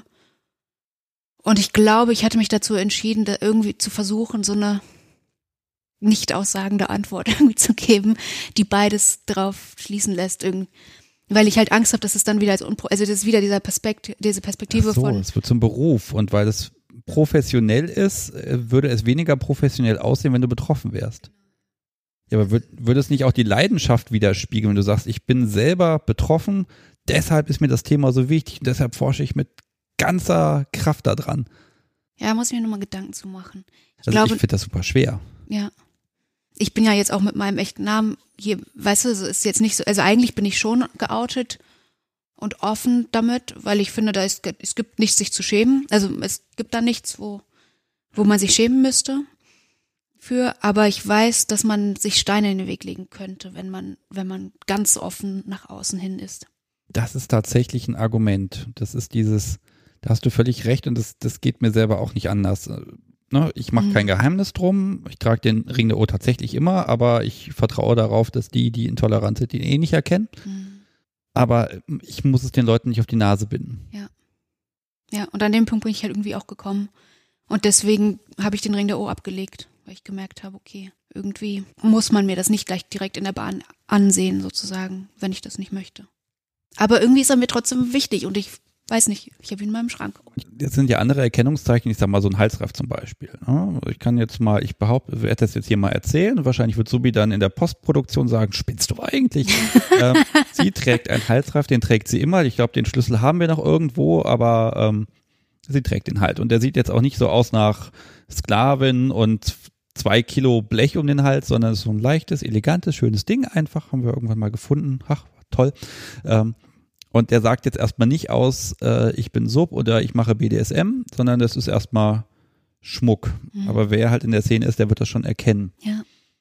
Und ich glaube, ich hatte mich dazu entschieden, da irgendwie zu versuchen, so eine nicht aussagende Antwort irgendwie zu geben, die beides drauf schließen lässt, weil ich halt Angst habe, dass es dann wieder also das ist wieder diese Perspektive von. Es wird zum Beruf, und weil es professionell ist, würde es weniger professionell aussehen, wenn du betroffen wärst. Ja, aber würde es nicht auch die Leidenschaft widerspiegeln, wenn du sagst, ich bin selber betroffen, deshalb ist mir das Thema so wichtig und deshalb forsche ich mit ganzer Kraft da dran. Ja, muss ich mir nochmal Gedanken zu machen. Ich finde das super schwer. Ja. Ich bin ja jetzt auch mit meinem echten Namen hier, weißt du, es ist jetzt nicht so, also eigentlich bin ich schon geoutet und offen damit, weil ich finde, es gibt nichts, sich zu schämen. Also es gibt da nichts, wo man sich schämen müsste für, aber ich weiß, dass man sich Steine in den Weg legen könnte, wenn man ganz offen nach außen hin ist. Das ist tatsächlich ein Argument. Das ist da hast du völlig recht, und das geht mir selber auch nicht anders. Ne? Ich mache kein Geheimnis drum. Ich trage den Ring der O tatsächlich immer, aber ich vertraue darauf, dass die intolerant sind, den nicht erkennen. Aber ich muss es den Leuten nicht auf die Nase binden. Ja. Ja, und an dem Punkt bin ich halt irgendwie auch gekommen. Und deswegen habe ich den Ring der O abgelegt, weil ich gemerkt habe, okay, irgendwie muss man mir das nicht gleich direkt in der Bahn ansehen, sozusagen, wenn ich das nicht möchte. Aber irgendwie ist er mir trotzdem wichtig und ich weiß nicht, ich habe ihn in meinem Schrank. Jetzt sind ja andere Erkennungszeichen, ich sag mal so ein Halsreif zum Beispiel. Ne? Ich werde das jetzt hier mal erzählen und wahrscheinlich wird Subi dann in der Postproduktion sagen, spinnst du eigentlich? Sie trägt einen Halsreif, den trägt sie immer. Ich glaube, den Schlüssel haben wir noch irgendwo, aber sie trägt den halt. Und der sieht jetzt auch nicht so aus nach Sklavin und 2 Kilo Blech um den Hals, sondern es ist so ein leichtes, elegantes, schönes Ding einfach, haben wir irgendwann mal gefunden. Ach, toll. Und der sagt jetzt erstmal nicht aus, ich bin Sub oder ich mache BDSM, sondern das ist erstmal Schmuck. Aber wer halt in der Szene ist, der wird das schon erkennen. Ja.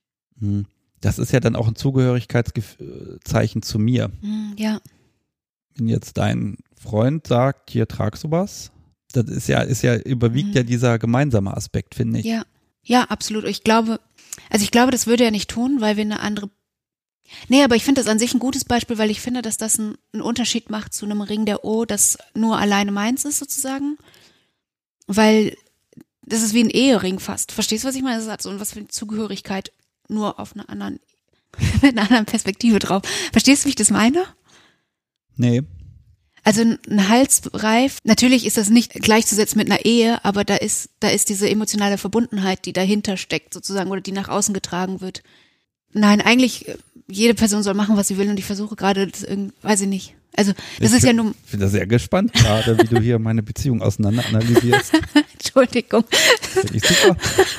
Das ist ja dann auch ein Zugehörigkeitszeichen zu mir. Ja. Wenn jetzt dein Freund sagt, hier tragst du was, das ist ja überwiegt ja dieser gemeinsame Aspekt, finde ich. Ja. Ja, absolut. Ich glaube, das würde er nicht tun, weil wir eine andere. Nee, aber ich finde das an sich ein gutes Beispiel, weil ich finde, dass das einen Unterschied macht zu einem Ring der O, das nur alleine meins ist sozusagen. Weil das ist wie ein Ehering fast. Verstehst du, was ich meine? Das hat so was für eine Zugehörigkeit nur auf einer anderen, mit einer anderen Perspektive drauf. Verstehst du, wie ich das meine? Nee. Also ein Halsreif, natürlich ist das nicht gleichzusetzen mit einer Ehe, aber da ist diese emotionale Verbundenheit, die dahinter steckt sozusagen oder die nach außen getragen wird. Nein, eigentlich jede Person soll machen, was sie will und ich versuche gerade, weiß ich nicht. Also das ist ja nur. Ich bin da sehr gespannt gerade, wie du hier meine Beziehung auseinander analysierst. Entschuldigung. Finde ich super.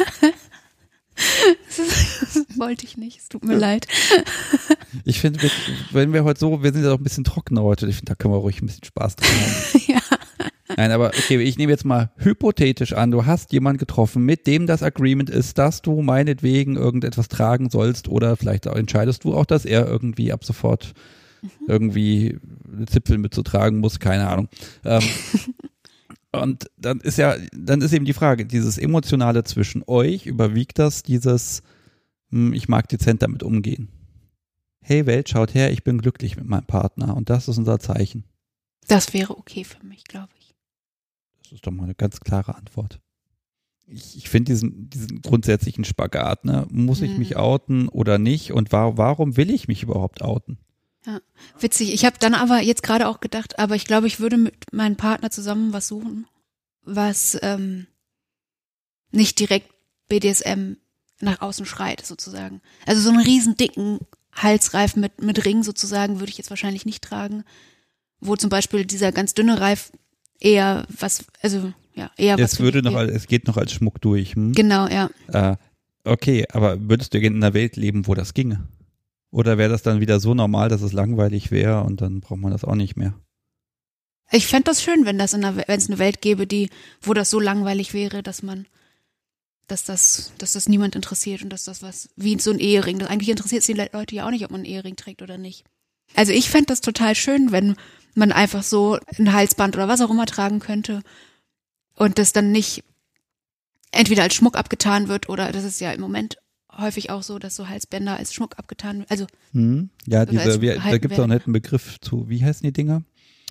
Das wollte ich nicht, es tut mir leid. Ich finde, wenn wir heute so, wir sind ja doch ein bisschen trockener heute, ich finde, da können wir ruhig ein bisschen Spaß dran haben. Ja. Nein, aber okay, ich nehme jetzt mal hypothetisch an, du hast jemanden getroffen, mit dem das Agreement ist, dass du meinetwegen irgendetwas tragen sollst oder vielleicht auch entscheidest du auch, dass er irgendwie ab sofort irgendwie eine Zipfel mitzutragen muss, keine Ahnung. Und dann ist eben die Frage, dieses Emotionale zwischen euch, überwiegt das dieses, ich mag dezent damit umgehen. Hey Welt, schaut her, ich bin glücklich mit meinem Partner und das ist unser Zeichen. Das wäre okay für mich, glaube ich. Das ist doch mal eine ganz klare Antwort. Ich finde diesen grundsätzlichen Spagat, ne? Muss ich mich outen oder nicht und warum will ich mich überhaupt outen? Ja, witzig. Ich habe dann aber jetzt gerade auch gedacht, aber ich glaube, ich würde mit meinem Partner zusammen was suchen, was nicht direkt BDSM nach außen schreit, sozusagen. Also so einen riesen dicken Halsreif mit Ring sozusagen würde ich jetzt wahrscheinlich nicht tragen, wo zum Beispiel dieser ganz dünne Reif eher was, also ja, eher was. Es geht noch als Schmuck durch. Genau, ja. Okay, aber würdest du gerne in einer Welt leben, wo das ginge? Oder wäre das dann wieder so normal, dass es langweilig wäre und dann braucht man das auch nicht mehr? Ich fände das schön, wenn es eine Welt gäbe, wo das so langweilig wäre, dass das niemand interessiert und dass das was, wie so ein Ehering, das eigentlich interessiert es die Leute ja auch nicht, ob man einen Ehering trägt oder nicht. Also ich fände das total schön, wenn man einfach so ein Halsband oder was auch immer tragen könnte und das dann nicht entweder als Schmuck abgetan wird oder das ist ja im Moment häufig auch so, dass so Halsbänder als Schmuck abgetan wird. Also ja, da gibt es auch einen netten Begriff zu, wie heißen die Dinger?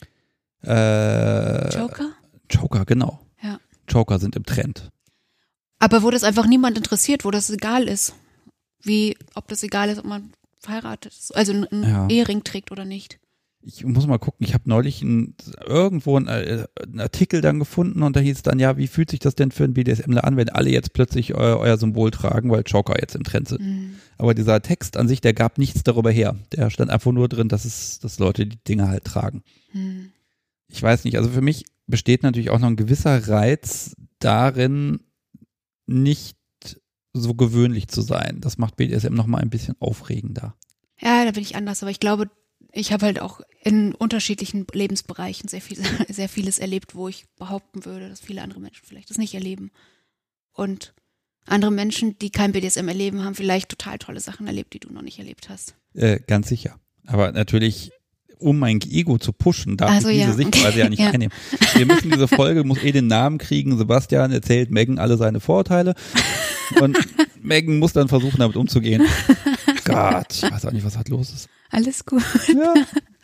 Joker? Joker, genau. Ja. Joker sind im Trend. Aber wo das einfach niemand interessiert, wo das egal ist. Ob das egal ist, ob man verheiratet ist, also einen Ehering trägt oder nicht. Ich muss mal gucken, ich habe neulich irgendwo einen Artikel dann gefunden und da hieß es dann, ja, wie fühlt sich das denn für einen BDSMler an, wenn alle jetzt plötzlich euer Symbol tragen, weil Joker jetzt im Trend sind. Aber dieser Text an sich, der gab nichts darüber her. Der stand einfach nur drin, dass Leute die Dinge halt tragen. Ich weiß nicht, also für mich besteht natürlich auch noch ein gewisser Reiz darin, nicht so gewöhnlich zu sein. Das macht BDSM noch mal ein bisschen aufregender. Ja, da bin ich anders, aber ich glaube, ich habe halt auch in unterschiedlichen Lebensbereichen sehr vieles erlebt, wo ich behaupten würde, dass viele andere Menschen vielleicht das nicht erleben. Und andere Menschen, die kein BDSM erleben, haben vielleicht total tolle Sachen erlebt, die du noch nicht erlebt hast. Ganz sicher. Aber natürlich, um mein Ego zu pushen, darf ich diese Sichtweise ja nicht einnehmen. Wir müssen diese Folge, muss den Namen kriegen. Sebastian erzählt Megan alle seine Vorteile. Und Megan muss dann versuchen, damit umzugehen. Gott, ich weiß auch nicht, was halt los ist. Alles gut. Ja.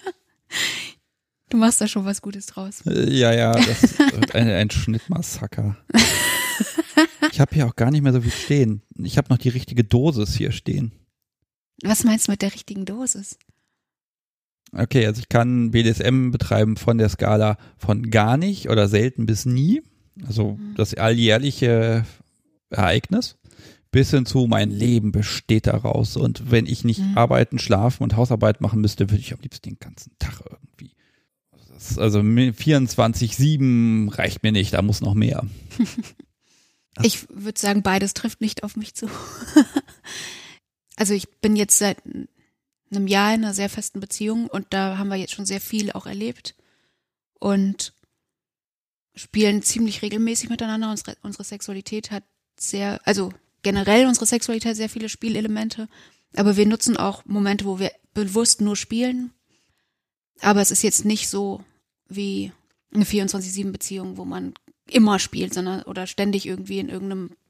Du machst da schon was Gutes draus. Ja, das wird ein Schnittmassaker. Ich habe hier auch gar nicht mehr so viel stehen. Ich habe noch die richtige Dosis hier stehen. Was meinst du mit der richtigen Dosis? Okay, also ich kann BDSM betreiben von der Skala von gar nicht oder selten bis nie. Also das alljährliche Ereignis. Bis hin zu, mein Leben besteht daraus. Und wenn ich nicht arbeiten, schlafen und Hausarbeit machen müsste, würde ich am liebsten den ganzen Tag irgendwie. Also 24/7 reicht mir nicht, da muss noch mehr. Ich würde sagen, beides trifft nicht auf mich zu. Also ich bin jetzt seit einem Jahr in einer sehr festen Beziehung und da haben wir jetzt schon sehr viel auch erlebt und spielen ziemlich regelmäßig miteinander. Unsere Sexualität hat generell unsere Sexualität sehr viele Spielelemente, aber wir nutzen auch Momente, wo wir bewusst nur spielen. Aber es ist jetzt nicht so wie eine 24/7 Beziehung, wo man immer spielt, oder ständig irgendwie in irgendeinem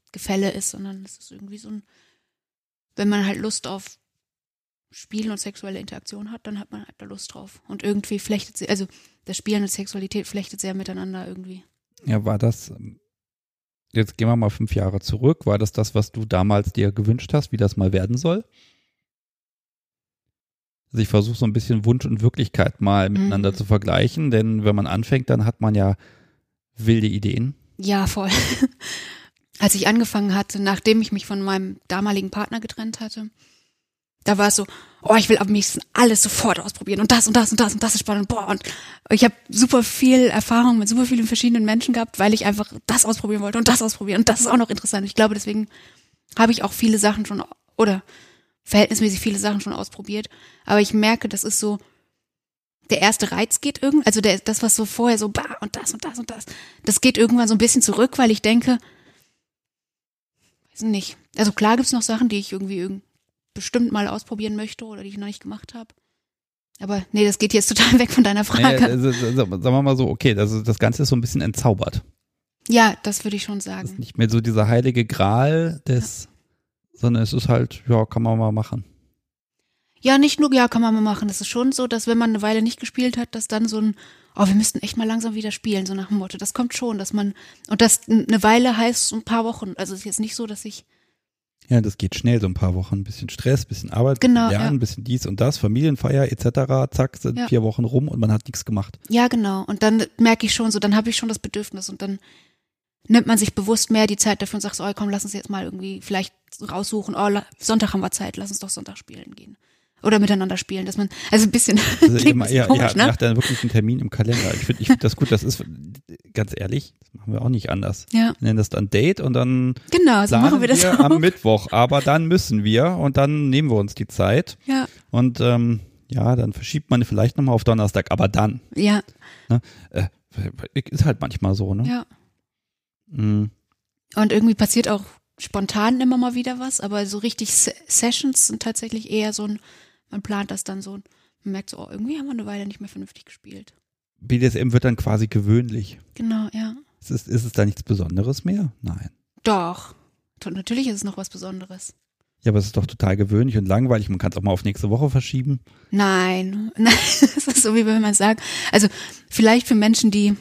Gefälle ist, sondern es ist irgendwie so wenn man halt Lust auf Spielen und sexuelle Interaktion hat, dann hat man halt da Lust drauf. Und irgendwie flechtet sie, also das Spielen und Sexualität flechtet sehr miteinander irgendwie. Ja, war das, jetzt gehen wir mal 5 Jahre zurück, war das, was du damals dir gewünscht hast, wie das mal werden soll? Also ich versuche so ein bisschen Wunsch und Wirklichkeit mal miteinander zu vergleichen, denn wenn man anfängt, dann hat man ja wilde Ideen. Ja, voll. Als ich angefangen hatte, nachdem ich mich von meinem damaligen Partner getrennt hatte, da war es so, ich will am liebsten alles sofort ausprobieren und das und das und das und das ist spannend. Und ich habe super viel Erfahrung mit super vielen verschiedenen Menschen gehabt, weil ich einfach das ausprobieren wollte und das ausprobieren und das ist auch noch interessant. Ich glaube, deswegen habe ich auch viele Sachen schon oder verhältnismäßig viele Sachen schon ausprobiert. Aber ich merke, das ist so, der erste Reiz geht irgendwann, also das, was so vorher so, und das und das und das geht irgendwann so ein bisschen zurück, weil ich denke, weiß nicht. Also klar gibt's noch Sachen, die ich irgendwie bestimmt mal ausprobieren möchte oder die ich noch nicht gemacht habe. Aber nee, das geht jetzt total weg von deiner Frage. Nee, also, sagen wir mal so, okay, das Ganze ist so ein bisschen entzaubert. Ja, das würde ich schon sagen. Das ist nicht mehr so dieser heilige Gral sondern es ist halt, ja, kann man mal machen. Ja, nicht nur, ja, kann man mal machen. Das ist schon so, dass wenn man eine Weile nicht gespielt hat, dass dann so wir müssten echt mal langsam wieder spielen, so nach dem Motto. Das kommt schon, und das eine Weile heißt so ein paar Wochen. Also es ist jetzt nicht so, dass ich. Ja, das geht schnell, so ein paar Wochen. Ein bisschen Stress, ein bisschen Arbeit, genau, bisschen Lernen, ein bisschen dies und das, Familienfeier etc. Zack, sind 4 Wochen rum und man hat nichts gemacht. Ja, genau. Und dann merke ich schon so, dann habe ich schon das Bedürfnis und dann nimmt man sich bewusst mehr die Zeit dafür und sagt so, komm, lass uns jetzt mal irgendwie vielleicht raussuchen, Sonntag haben wir Zeit, lass uns doch Sonntag spielen gehen. Oder miteinander spielen, dass man, also ein bisschen, klingt ein bisschen komisch, ne? Nach dann wirklich einen Termin im Kalender. Ich find das gut, das ist, ganz ehrlich, das machen wir auch nicht anders. Ja. Wir nennen das dann Date und dann genau, so machen wir das auch. Am Mittwoch, aber dann müssen wir und dann nehmen wir uns die Zeit. Ja. Und dann verschiebt man vielleicht nochmal auf Donnerstag, aber dann. Ja. Ne? Ist halt manchmal so, ne? Ja. Mhm. Und irgendwie passiert auch spontan immer mal wieder was, aber so richtig Sessions sind tatsächlich eher so man plant das dann so, man merkt so, irgendwie haben wir eine Weile nicht mehr vernünftig gespielt. BDSM wird dann quasi gewöhnlich. Genau, ja. Ist es da nichts Besonderes mehr? Nein. Doch. Natürlich ist es noch was Besonderes. Ja, aber es ist doch total gewöhnlich und langweilig. Man kann es auch mal auf nächste Woche verschieben. Nein, das ist so, wie wenn man sagt. Also vielleicht für Menschen, die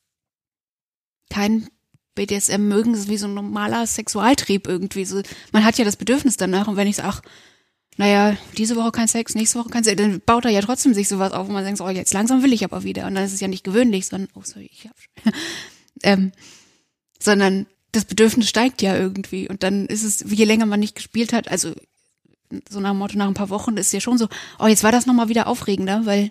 kein BDSM mögen, das ist wie so ein normaler Sexualtrieb irgendwie. So, man hat ja das Bedürfnis danach und wenn ich sage, diese Woche kein Sex, nächste Woche kein Sex, dann baut er ja trotzdem sich sowas auf und man denkt so, jetzt langsam will ich aber wieder. Und dann ist es ja nicht gewöhnlich, sondern, sondern das Bedürfnis steigt ja irgendwie. Und dann ist es, je länger man nicht gespielt hat, also so nach dem Motto, nach ein paar Wochen ist es ja schon so, jetzt war das nochmal wieder aufregender, weil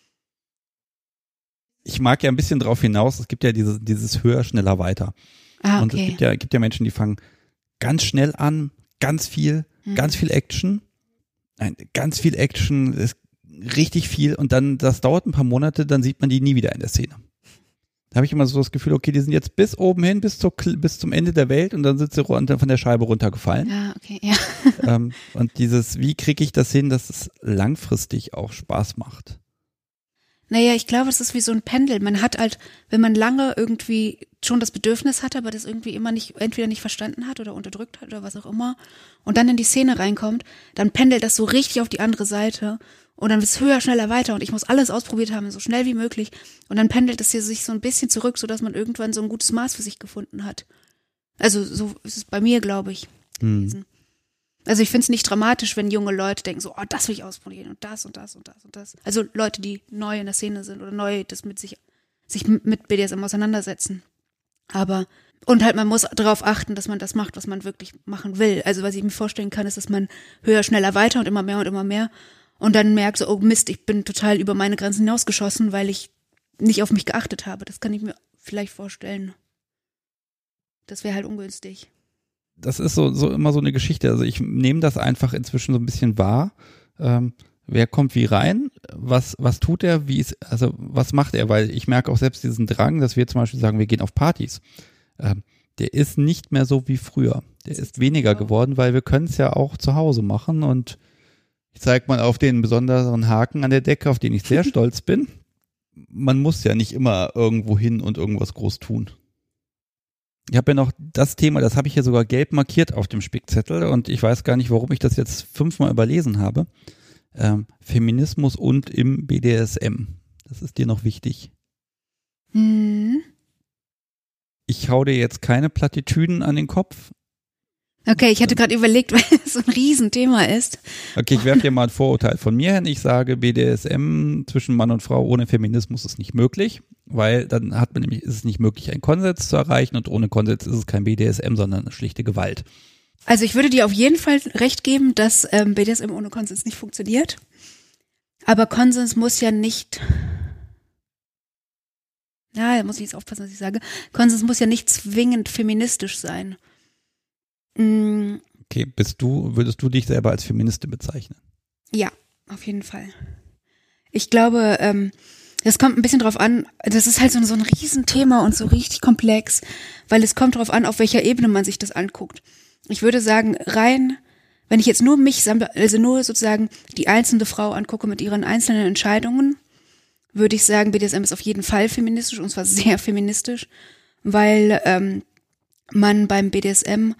ich mag ja ein bisschen drauf hinaus, es gibt ja dieses höher, schneller, weiter. okay. Und es gibt ja Menschen, die fangen ganz schnell an, ganz viel Action. Ganz viel Action, ist richtig viel und dann, das dauert ein paar Monate, dann sieht man die nie wieder in der Szene. Da habe ich immer so das Gefühl, okay, die sind jetzt bis oben hin, bis zum Ende der Welt und dann sind sie von der Scheibe runtergefallen. Ja, okay, ja. Und wie kriege ich das hin, dass es langfristig auch Spaß macht? Naja, ich glaube, es ist wie so ein Pendel. Man hat halt, wenn man lange irgendwie schon das Bedürfnis hatte, aber das irgendwie immer entweder nicht verstanden hat oder unterdrückt hat oder was auch immer und dann in die Szene reinkommt, dann pendelt das so richtig auf die andere Seite und dann wird es höher, schneller, weiter und ich muss alles ausprobiert haben, so schnell wie möglich und dann pendelt es hier sich so ein bisschen zurück, sodass man irgendwann so ein gutes Maß für sich gefunden hat. Also so ist es bei mir, glaube ich, gewesen. Also ich finde es nicht dramatisch, wenn junge Leute denken so, das will ich ausprobieren und das und das und das und das. Also Leute, die neu in der Szene sind oder neu das sich mit BDSM auseinandersetzen. Und halt man muss darauf achten, dass man das macht, was man wirklich machen will. Also was ich mir vorstellen kann, ist, dass man höher, schneller, weiter und immer mehr und dann merkt so, oh Mist, ich bin total über meine Grenzen hinausgeschossen, weil ich nicht auf mich geachtet habe. Das kann ich mir vielleicht vorstellen. Das wäre halt ungünstig. Das ist so immer so eine Geschichte. Also ich nehme das einfach inzwischen so ein bisschen wahr. Wer kommt wie rein? Was tut er? Was macht er? Weil ich merke auch selbst diesen Drang, dass wir zum Beispiel sagen, wir gehen auf Partys. Der ist nicht mehr so wie früher. Der ist weniger geworden, weil wir können es ja auch zu Hause machen und ich zeige mal auf den besonderen Haken an der Decke, auf den ich sehr stolz bin. Man muss ja nicht immer irgendwo hin und irgendwas groß tun. Ich habe ja noch das Thema, das habe ich hier sogar gelb markiert auf dem Spickzettel und ich weiß gar nicht, warum ich das jetzt 5-mal überlesen habe. Feminismus und im BDSM. Das ist dir noch wichtig. Ich hau dir jetzt keine Plattitüden an den Kopf. Okay, ich hatte gerade überlegt, weil es so ein Riesenthema ist. Okay, ich werfe dir mal ein Vorurteil von mir hin. Ich sage, BDSM zwischen Mann und Frau ohne Feminismus ist nicht möglich, weil dann ist es nicht möglich, einen Konsens zu erreichen und ohne Konsens ist es kein BDSM, sondern eine schlichte Gewalt. Also ich würde dir auf jeden Fall recht geben, dass BDSM ohne Konsens nicht funktioniert. Aber Konsens muss ja nicht, da muss ich jetzt aufpassen, was ich sage. Konsens muss ja nicht zwingend feministisch sein. Okay, würdest du dich selber als Feministin bezeichnen? Ja, auf jeden Fall. Ich glaube, das kommt ein bisschen drauf an, das ist halt so ein Riesenthema und so richtig komplex, weil es kommt drauf an, auf welcher Ebene man sich das anguckt. Ich würde sagen, wenn ich jetzt nur mich, also nur sozusagen die einzelne Frau angucke mit ihren einzelnen Entscheidungen, würde ich sagen, BDSM ist auf jeden Fall feministisch und zwar sehr feministisch, weil man beim BDSM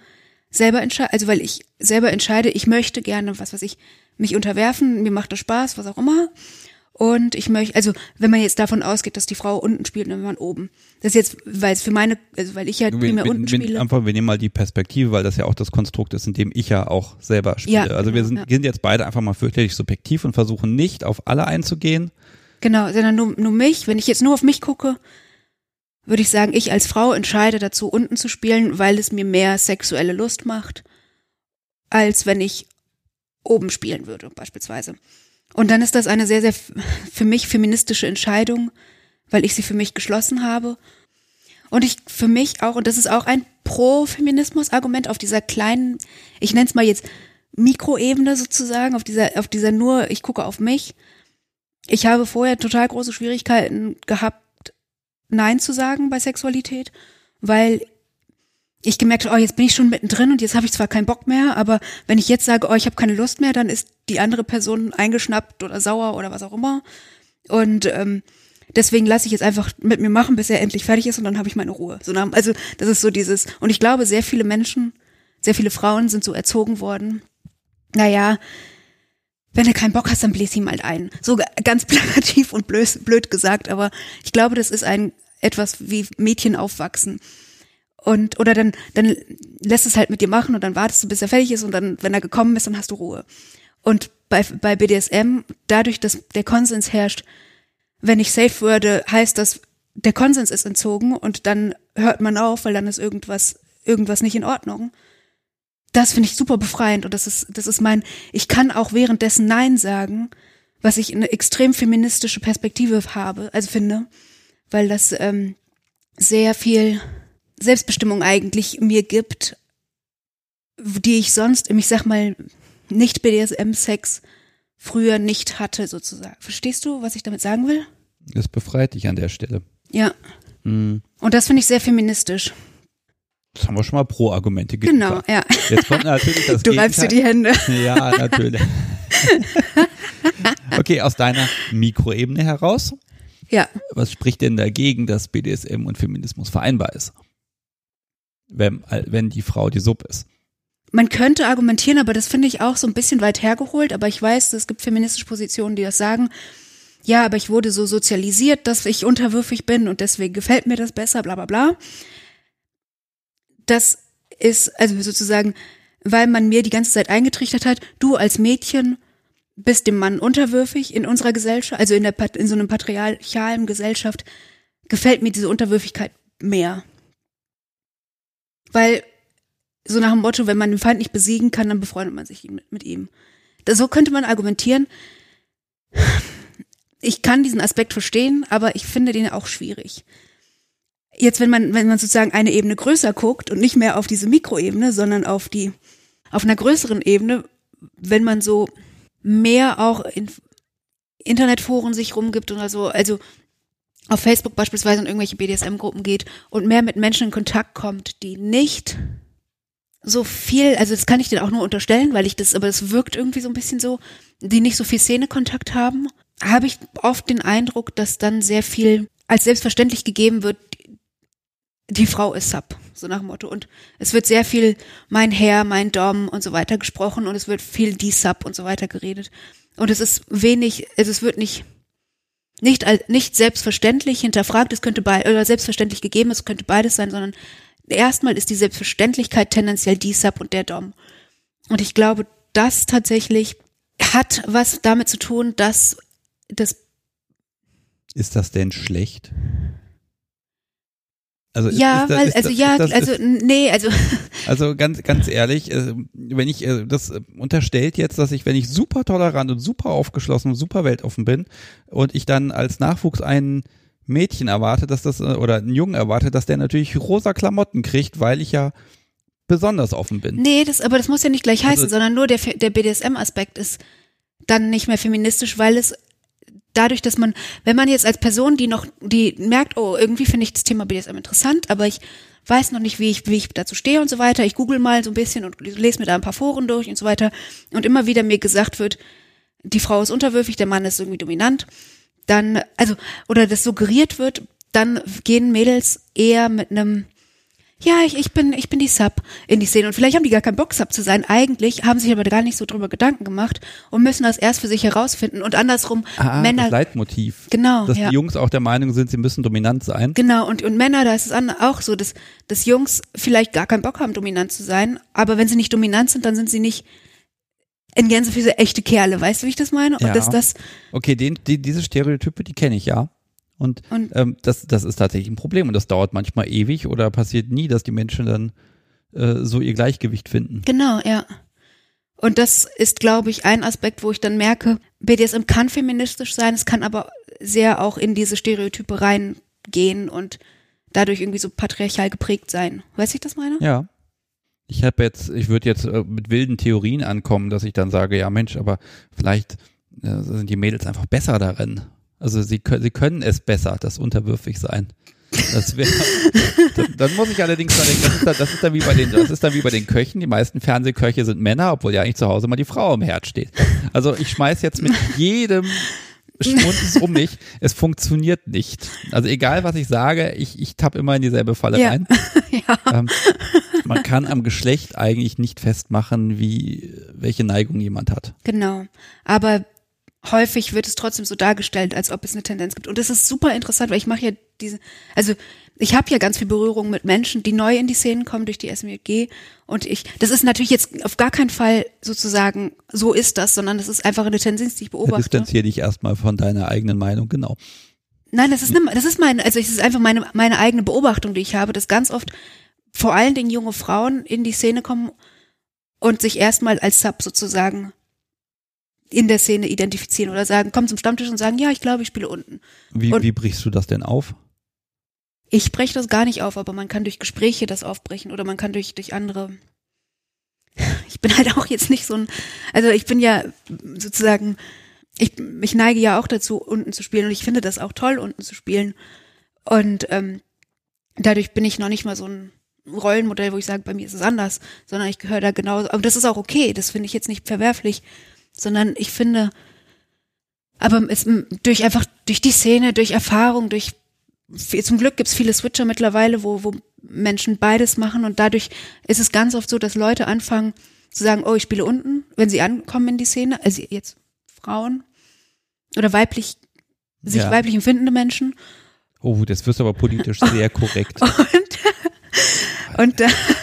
weil ich selber entscheide, ich möchte gerne, mich unterwerfen, mir macht das Spaß, was auch immer. Und ich möchte, also wenn man jetzt davon ausgeht, dass die Frau unten spielt und man oben. Das ist jetzt, weil ich ja primär unten spiele. Wir nehmen mal die Perspektive, weil das ja auch das Konstrukt ist, in dem ich ja auch selber spiele. Ja, also wir sind jetzt beide einfach mal fürchterlich subjektiv und versuchen nicht auf alle einzugehen. Genau, sondern nur mich. Wenn ich jetzt nur auf mich gucke, würde ich sagen, ich als Frau entscheide dazu, unten zu spielen, weil es mir mehr sexuelle Lust macht, als wenn ich oben spielen würde, beispielsweise. Und dann ist das eine sehr, sehr für mich feministische Entscheidung, weil ich sie für mich geschlossen habe. Und ich für mich auch, und das ist auch ein Pro-Feminismus-Argument auf dieser kleinen, ich nenne es mal jetzt Mikroebene sozusagen, auf dieser nur, ich gucke auf mich. Ich habe vorher total große Schwierigkeiten gehabt, Nein zu sagen bei Sexualität, weil ich gemerkt habe, jetzt bin ich schon mittendrin und jetzt habe ich zwar keinen Bock mehr, aber wenn ich jetzt sage, ich habe keine Lust mehr, dann ist die andere Person eingeschnappt oder sauer oder was auch immer. Und deswegen lasse ich jetzt einfach mit mir machen, bis er endlich fertig ist und dann habe ich meine Ruhe. Also das ist so dieses, und ich glaube, sehr viele Frauen sind so erzogen worden, naja, wenn du keinen Bock hast, dann bläst ihm halt ein. So ganz plakativ und blöd gesagt, aber ich glaube, das ist etwas wie Mädchen aufwachsen. Oder dann lässt es halt mit dir machen und dann wartest du, bis er fertig ist und dann, wenn er gekommen ist, dann hast du Ruhe. Und bei BDSM, dadurch, dass der Konsens herrscht, wenn ich safe würde, heißt das, der Konsens ist entzogen und dann hört man auf, weil dann ist irgendwas nicht in Ordnung. Das finde ich super befreiend und das ist ich kann auch währenddessen Nein sagen, was ich eine extrem feministische Perspektive finde, weil das sehr viel Selbstbestimmung eigentlich mir gibt, die ich sonst ich sag mal, nicht BDSM-Sex früher nicht hatte sozusagen. Verstehst du, was ich damit sagen will? Das befreit dich an der Stelle. Ja. Und das finde ich sehr feministisch. Das haben wir schon mal Pro-Argumente geliefert. Genau, ja. Jetzt kommt natürlich das Du reibst dir die Hände. Ja, natürlich. Okay, aus deiner Mikroebene heraus. Ja. Was spricht denn dagegen, dass BDSM und Feminismus vereinbar ist? Wenn die Frau die Sub ist. Man könnte argumentieren, aber das finde ich auch so ein bisschen weit hergeholt. Aber ich weiß, es gibt feministische Positionen, die das sagen. Ja, aber ich wurde so sozialisiert, dass ich unterwürfig bin und deswegen gefällt mir das besser, bla bla bla. Das ist also sozusagen, weil man mir die ganze Zeit eingetrichtert hat, du als Mädchen bist dem Mann unterwürfig in unserer Gesellschaft, also in so einer patriarchalen Gesellschaft gefällt mir diese Unterwürfigkeit mehr. Weil so nach dem Motto, wenn man den Feind nicht besiegen kann, dann befreundet man sich mit ihm. So könnte man argumentieren. Ich kann diesen Aspekt verstehen, aber ich finde den auch schwierig. Jetzt, wenn man sozusagen eine Ebene größer guckt und nicht mehr auf diese Mikroebene, sondern auf einer größeren Ebene, wenn man so mehr auch in Internetforen sich rumgibt oder so, also auf Facebook beispielsweise in irgendwelche BDSM-Gruppen geht und mehr mit Menschen in Kontakt kommt, die nicht so viel, also das kann ich denen auch nur unterstellen, aber das wirkt irgendwie so ein bisschen so, die nicht so viel Szenekontakt haben, habe ich oft den Eindruck, dass dann sehr viel als selbstverständlich gegeben wird, die Frau ist Sub, so nach dem Motto. Und es wird sehr viel mein Herr, mein Dom und so weiter gesprochen und es wird viel die Sub und so weiter geredet. Und es ist wenig, es wird nicht selbstverständlich hinterfragt, es könnte oder selbstverständlich gegeben, es könnte beides sein, sondern erstmal ist die Selbstverständlichkeit tendenziell die Sub und der Dom. Und ich glaube, das tatsächlich hat was damit zu tun, dass das. Ist das denn schlecht? Also Also ganz ehrlich, wenn ich das unterstellt jetzt, dass wenn ich super tolerant und super aufgeschlossen und super weltoffen bin und ich dann als Nachwuchs ein Mädchen erwarte, oder einen Jungen erwarte, dass der natürlich rosa Klamotten kriegt, weil ich ja besonders offen bin. Nee, aber das muss ja nicht gleich heißen, sondern nur der BDSM-Aspekt ist dann nicht mehr feministisch, weil es dadurch, dass wenn man jetzt als Person, die merkt, oh, irgendwie finde ich das Thema BDSM interessant, aber ich weiß noch nicht, wie ich dazu stehe und so weiter. Ich google mal so ein bisschen und lese mir da ein paar Foren durch und so weiter. Und immer wieder mir gesagt wird, die Frau ist unterwürfig, der Mann ist irgendwie dominant. Oder das suggeriert wird, dann gehen Mädels eher mit einem, ja, ich bin die Sub in die Szene. Und vielleicht haben die gar keinen Bock, Sub zu sein. Eigentlich haben sich aber gar nicht so drüber Gedanken gemacht und müssen das erst für sich herausfinden. Und andersrum, Männer. Das Leitmotiv. Genau. Dass die Jungs auch der Meinung sind, sie müssen dominant sein. Genau. Und Männer, da ist es auch so, dass Jungs vielleicht gar keinen Bock haben, dominant zu sein. Aber wenn sie nicht dominant sind, dann sind sie nicht in Gänze für so echte Kerle. Weißt du, wie ich das meine? Ja. Und okay, diese Stereotype, die kenne ich ja. Und das ist tatsächlich ein Problem und das dauert manchmal ewig oder passiert nie, dass die Menschen dann so ihr Gleichgewicht finden. Genau, ja. Und das ist, glaube ich, ein Aspekt, wo ich dann merke, BDSM kann feministisch sein, es kann aber sehr auch in diese Stereotype reingehen und dadurch irgendwie so patriarchal geprägt sein. Weißt du, wie ich das meine? Ja. Ich würde jetzt mit wilden Theorien ankommen, dass ich dann sage, ja Mensch, aber vielleicht sind die Mädels einfach besser darin. Also sie können es besser, das unterwürfig sein. Dann muss ich allerdings mal denken, das ist dann wie bei den Köchen. Die meisten Fernsehköche sind Männer, obwohl ja eigentlich zu Hause mal die Frau am Herd steht. Also ich schmeiß jetzt mit jedem Schmunzes um mich. Es funktioniert nicht. Also egal, was ich sage, ich tapp immer in dieselbe Falle rein. Ja. Man kann am Geschlecht eigentlich nicht festmachen, welche Neigung jemand hat. Genau. Aber häufig wird es trotzdem so dargestellt, als ob es eine Tendenz gibt. Und das ist super interessant, weil ich mache ja ich habe ja ganz viel Berührung mit Menschen, die neu in die Szenen kommen durch die SMG. Und das ist natürlich jetzt auf gar keinen Fall sozusagen, so ist das, sondern das ist einfach eine Tendenz, die ich beobachte. Distanziere dich erstmal von deiner eigenen Meinung, genau. Nein, es ist einfach meine eigene Beobachtung, die ich habe, dass ganz oft vor allen Dingen junge Frauen in die Szene kommen und sich erstmal als Sub sozusagen in der Szene identifizieren oder kommen zum Stammtisch und sagen, ja, ich glaube, ich spiele unten. Wie brichst du das denn auf? Ich breche das gar nicht auf, aber man kann durch Gespräche das aufbrechen oder man kann durch andere. Ich bin halt auch jetzt nicht ich bin ja sozusagen, ich neige ja auch dazu, unten zu spielen und ich finde das auch toll, unten zu spielen. Und dadurch bin ich noch nicht mal so ein Rollenmodell, wo ich sage, bei mir ist es anders, sondern ich gehöre da genauso. Aber das ist auch okay, das finde ich jetzt nicht verwerflich. Sondern ich finde, aber durch die Szene, durch Erfahrung, zum Glück gibt's viele Switcher mittlerweile, wo Menschen beides machen und dadurch ist es ganz oft so, dass Leute anfangen zu sagen, oh, ich spiele unten, wenn sie ankommen in die Szene, also jetzt Frauen oder weiblich empfindende Menschen. Oh, das wirst aber politisch sehr korrekt. Und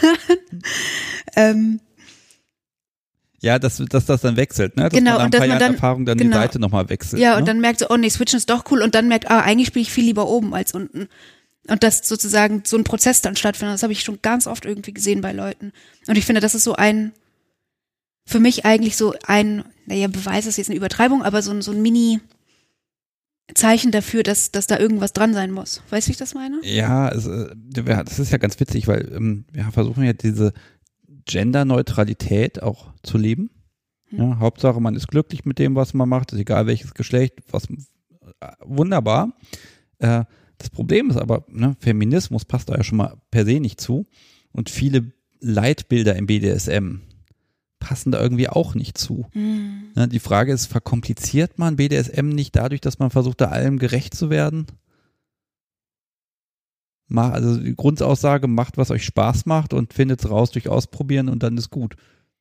ja, dass das dann wechselt, ne? Dass genau, man nach ein paar Jahren Erfahrung dann die Seite nochmal wechselt. Ja, ne? Und dann merkt so, oh nee, Switchen ist doch cool und dann merkt, eigentlich spiele ich viel lieber oben als unten. Und dass sozusagen so ein Prozess dann stattfindet, das habe ich schon ganz oft irgendwie gesehen bei Leuten. Und ich finde, das ist für mich eigentlich Beweis ist jetzt eine Übertreibung, aber so ein Mini-Zeichen dafür, dass da irgendwas dran sein muss. Weißt du, wie ich das meine? Ja, das ist ja ganz witzig, weil wir versuchen ja diese Genderneutralität auch zu leben. Ja, Hauptsache, man ist glücklich mit dem, was man macht, ist egal welches Geschlecht, wunderbar. Das Problem ist aber, Feminismus passt da ja schon mal per se nicht zu und viele Leitbilder im BDSM passen da irgendwie auch nicht zu. Ja, die Frage ist, verkompliziert man BDSM nicht dadurch, dass man versucht, da allem gerecht zu werden? Also die Grundaussage, macht, was euch Spaß macht und findet es raus durch Ausprobieren und dann ist gut.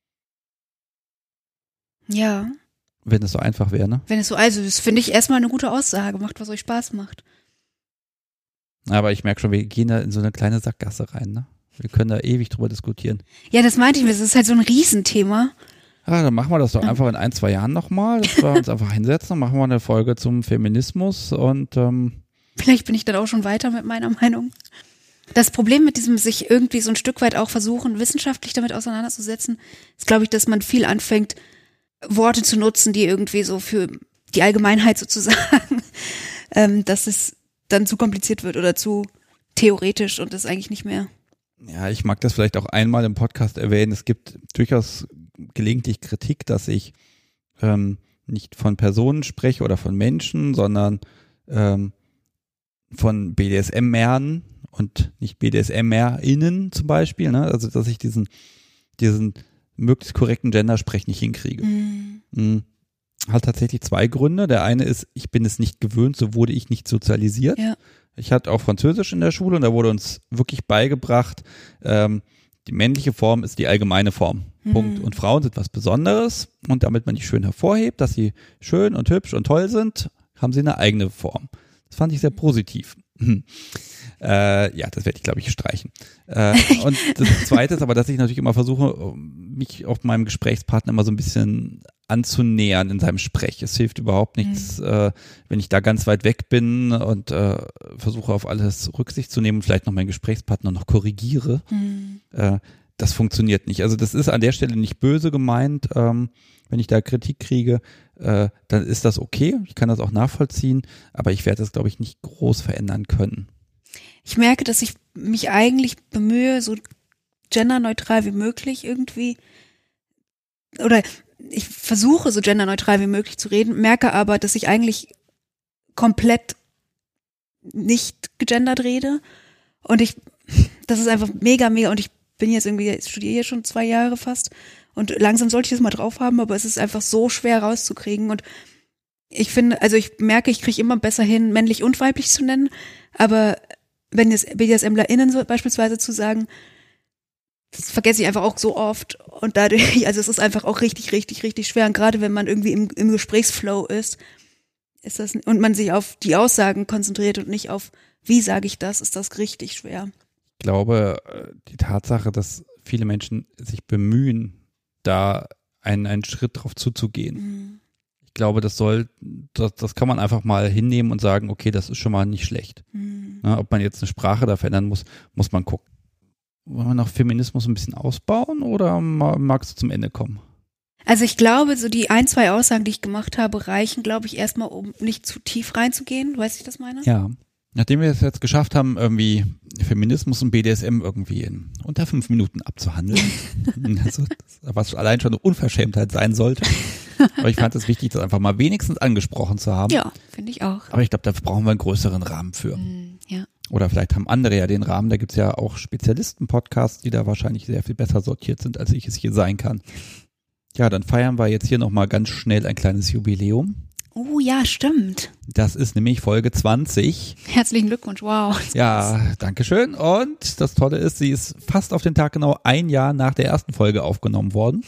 Ja. Wenn es so einfach wäre, ne? Also das finde ich erstmal eine gute Aussage, macht, was euch Spaß macht. Aber ich merke schon, wir gehen da in so eine kleine Sackgasse rein, ne? Wir können da ewig drüber diskutieren. Ja, das meinte ich mir, das ist halt so ein Riesenthema. Ja, dann machen wir das doch einfach in 1-2 Jahren nochmal, dass wir uns einfach hinsetzen und machen wir eine Folge zum Feminismus und vielleicht bin ich dann auch schon weiter mit meiner Meinung. Das Problem mit diesem sich irgendwie so ein Stück weit auch versuchen, wissenschaftlich damit auseinanderzusetzen, ist, glaube ich, dass man viel anfängt, Worte zu nutzen, die irgendwie so für die Allgemeinheit sozusagen, dass es dann zu kompliziert wird oder zu theoretisch und das eigentlich nicht mehr. Ja, ich mag das vielleicht auch einmal im Podcast erwähnen. Es gibt durchaus gelegentlich Kritik, dass ich nicht von Personen spreche oder von Menschen, sondern von BDSM-Mern und nicht BDSM-MerInnen zum Beispiel. Ne? Also, dass ich diesen möglichst korrekten Gendersprech nicht hinkriege. Hat tatsächlich 2 Gründe. Der eine ist, ich bin es nicht gewöhnt, so wurde ich nicht sozialisiert. Ja. Ich hatte auch Französisch in der Schule und da wurde uns wirklich beigebracht, die männliche Form ist die allgemeine Form. Punkt. Und Frauen sind was Besonderes und damit man die schön hervorhebt, dass sie schön und hübsch und toll sind, haben sie eine eigene Form. Das fand ich sehr positiv. Ja, das werde ich, glaube ich, streichen. Und das Zweite ist aber, dass ich natürlich immer versuche, mich auf meinem Gesprächspartner immer so ein bisschen anzunähern in seinem Sprech. Es hilft überhaupt nichts, wenn ich da ganz weit weg bin und versuche auf alles Rücksicht zu nehmen und vielleicht noch meinen Gesprächspartner noch korrigiere. Das funktioniert nicht. Also das ist an der Stelle nicht böse gemeint. Wenn ich da Kritik kriege, dann ist das okay. Ich kann das auch nachvollziehen, aber ich werde das, glaube ich, nicht groß verändern können. Ich merke, dass ich mich eigentlich bemühe, so genderneutral wie möglich irgendwie, oder ich versuche so genderneutral wie möglich zu reden, merke aber, dass ich eigentlich komplett nicht gegendert rede und das ist einfach mega und ich bin jetzt irgendwie, studiere hier schon 2 Jahre fast und langsam sollte ich das mal drauf haben, aber es ist einfach so schwer rauszukriegen und ich finde, also ich merke, ich kriege immer besser hin, männlich und weiblich zu nennen, aber wenn jetzt BDSMlerInnen so beispielsweise zu sagen, das vergesse ich einfach auch so oft und dadurch, also es ist einfach auch richtig, richtig, richtig schwer und gerade wenn man irgendwie im Gesprächsflow ist das, und man sich auf die Aussagen konzentriert und nicht auf, wie sage ich das, ist das richtig schwer. Ich glaube, die Tatsache, dass viele Menschen sich bemühen, da einen Schritt drauf zuzugehen. Ich glaube, das kann man einfach mal hinnehmen und sagen, okay, das ist schon mal nicht schlecht. Na, ob man jetzt eine Sprache da verändern muss man gucken. Wollen wir noch Feminismus ein bisschen ausbauen oder magst du zum Ende kommen? Also ich glaube, so die 1-2 Aussagen, die ich gemacht habe, reichen, glaube ich, erstmal, um nicht zu tief reinzugehen. Weißt du, wie ich das meine? Ja. Nachdem wir es jetzt geschafft haben, irgendwie Feminismus und BDSM irgendwie in unter 5 Minuten abzuhandeln, also, was allein schon eine Unverschämtheit sein sollte. Aber ich fand es wichtig, das einfach mal wenigstens angesprochen zu haben. Ja, finde ich auch. Aber ich glaube, da brauchen wir einen größeren Rahmen für. Ja. Oder vielleicht haben andere ja den Rahmen. Da gibt's ja auch Spezialisten-Podcasts, die da wahrscheinlich sehr viel besser sortiert sind, als ich es hier sein kann. Ja, dann feiern wir jetzt hier nochmal ganz schnell ein kleines Jubiläum. Oh ja, stimmt. Das ist nämlich Folge 20. Herzlichen Glückwunsch, wow. Ja, danke schön. Und das Tolle ist, sie ist fast auf den Tag genau 1 Jahr nach der ersten Folge aufgenommen worden.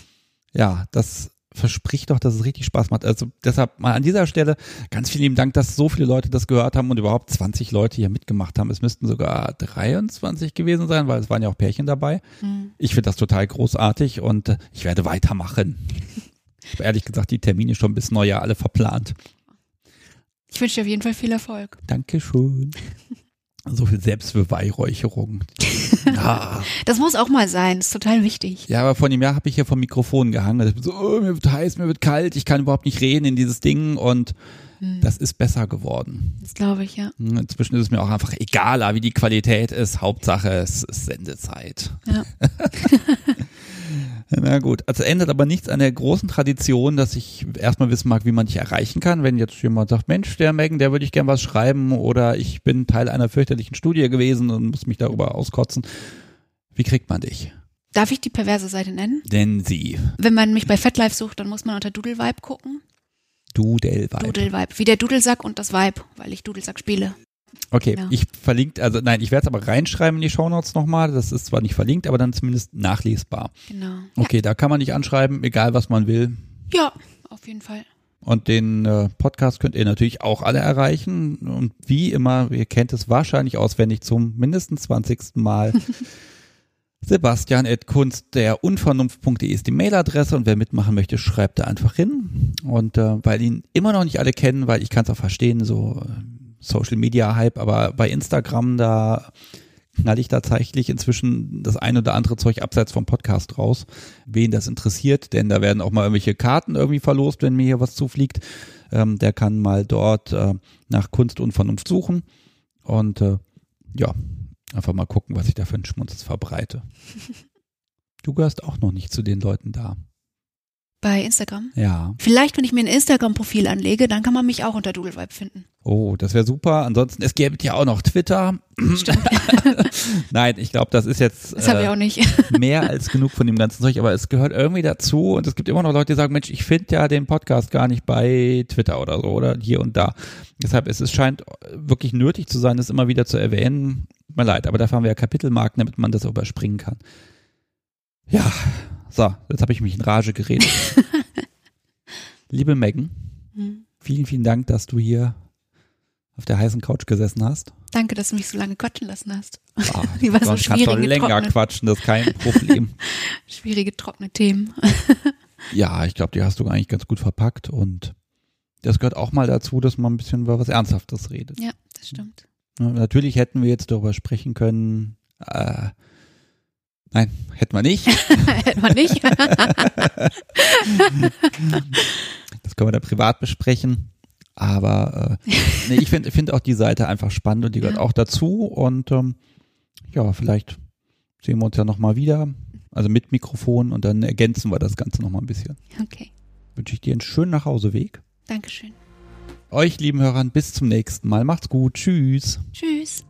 Ja, das verspricht doch, dass es richtig Spaß macht. Also deshalb mal an dieser Stelle ganz vielen lieben Dank, dass so viele Leute das gehört haben und überhaupt 20 Leute hier mitgemacht haben. Es müssten sogar 23 gewesen sein, weil es waren ja auch Pärchen dabei. Ich finde das total großartig und ich werde weitermachen. Ich habe ehrlich gesagt die Termine schon bis Neujahr alle verplant. Ich wünsche dir auf jeden Fall viel Erfolg. Dankeschön. So viel Selbstbeweihräucherung. Ja. Das muss auch mal sein, das ist total wichtig. Ja, aber vor einem Jahr habe ich hier vom Mikrofon gehangen. Ich bin so, mir wird heiß, mir wird kalt, ich kann überhaupt nicht reden in dieses Ding und das ist besser geworden. Das glaube ich, ja. Inzwischen ist es mir auch einfach egaler, wie die Qualität ist. Hauptsache, es ist Sendezeit. Ja. Na gut, also ändert aber nichts an der großen Tradition, dass ich erstmal wissen mag, wie man dich erreichen kann. Wenn jetzt jemand sagt, Mensch, der Megan, der würde ich gern was schreiben oder ich bin Teil einer fürchterlichen Studie gewesen und muss mich darüber auskotzen. Wie kriegt man dich? Darf ich die perverse Seite nennen? Denn sie. Wenn man mich bei FetLife sucht, dann muss man unter Doodle Vibe gucken. Doodle Vibe. Doodle Vibe, wie der Dudelsack und das Vibe, weil ich Dudelsack spiele. Okay, Genau. ich werde es aber reinschreiben in die Shownotes nochmal. Das ist zwar nicht verlinkt, aber dann zumindest nachlesbar. Genau. Okay, da kann man dich anschreiben, egal was man will. Ja, auf jeden Fall. Und den Podcast könnt ihr natürlich auch alle erreichen. Und wie immer, ihr kennt es wahrscheinlich auswendig zum mindestens 20. Mal. Sebastian@kunstderunvernunft.de ist die Mailadresse und wer mitmachen möchte, schreibt da einfach hin. Und weil ihn immer noch nicht alle kennen, weil ich kann es auch verstehen, so Social Media Hype, aber bei Instagram, da knall ich tatsächlich inzwischen das ein oder andere Zeug abseits vom Podcast raus, wen das interessiert, denn da werden auch mal irgendwelche Karten irgendwie verlost, wenn mir hier was zufliegt. Der kann mal dort nach Kunst und Vernunft suchen und ja, einfach mal gucken, was ich da für einen Schmunz verbreite. Du gehörst auch noch nicht zu den Leuten da. Bei Instagram? Ja. Vielleicht, wenn ich mir ein Instagram-Profil anlege, dann kann man mich auch unter Doodlevibe finden. Oh, das wäre super. Ansonsten, es gäbe ja auch noch Twitter. Stimmt. Nein, ich glaube, das ist jetzt Das habe ich auch nicht. mehr als genug von dem ganzen Zeug, aber es gehört irgendwie dazu und es gibt immer noch Leute, die sagen, Mensch, ich finde ja den Podcast gar nicht bei Twitter oder so oder hier und da. Deshalb, es scheint wirklich nötig zu sein, das immer wieder zu erwähnen. Tut mir leid, aber dafür haben wir ja Kapitelmarken, damit man das überspringen kann. Ja, so, jetzt habe ich mich in Rage geredet. Liebe Megan, vielen, vielen Dank, dass du hier auf der heißen Couch gesessen hast. Danke, dass du mich so lange quatschen lassen hast. Ah, Die war so sonst kannst du schwierige, länger trockene, quatschen, das ist kein Problem. schwierige, trockene Themen. Ja, ich glaube, die hast du eigentlich ganz gut verpackt und das gehört auch mal dazu, dass man ein bisschen über was Ernsthaftes redet. Ja, das stimmt. Ja, natürlich hätten wir jetzt darüber sprechen können, nein, hätten wir nicht. Hätten wir nicht. Das können wir dann privat besprechen. Aber nee, ich finde auch die Seite einfach spannend und die gehört auch dazu. Und ja, vielleicht sehen wir uns ja nochmal wieder. Also mit Mikrofon und dann ergänzen wir das Ganze nochmal ein bisschen. Okay. Wünsche ich dir einen schönen Nachhauseweg. Dankeschön. Euch, lieben Hörern, bis zum nächsten Mal. Macht's gut. Tschüss. Tschüss.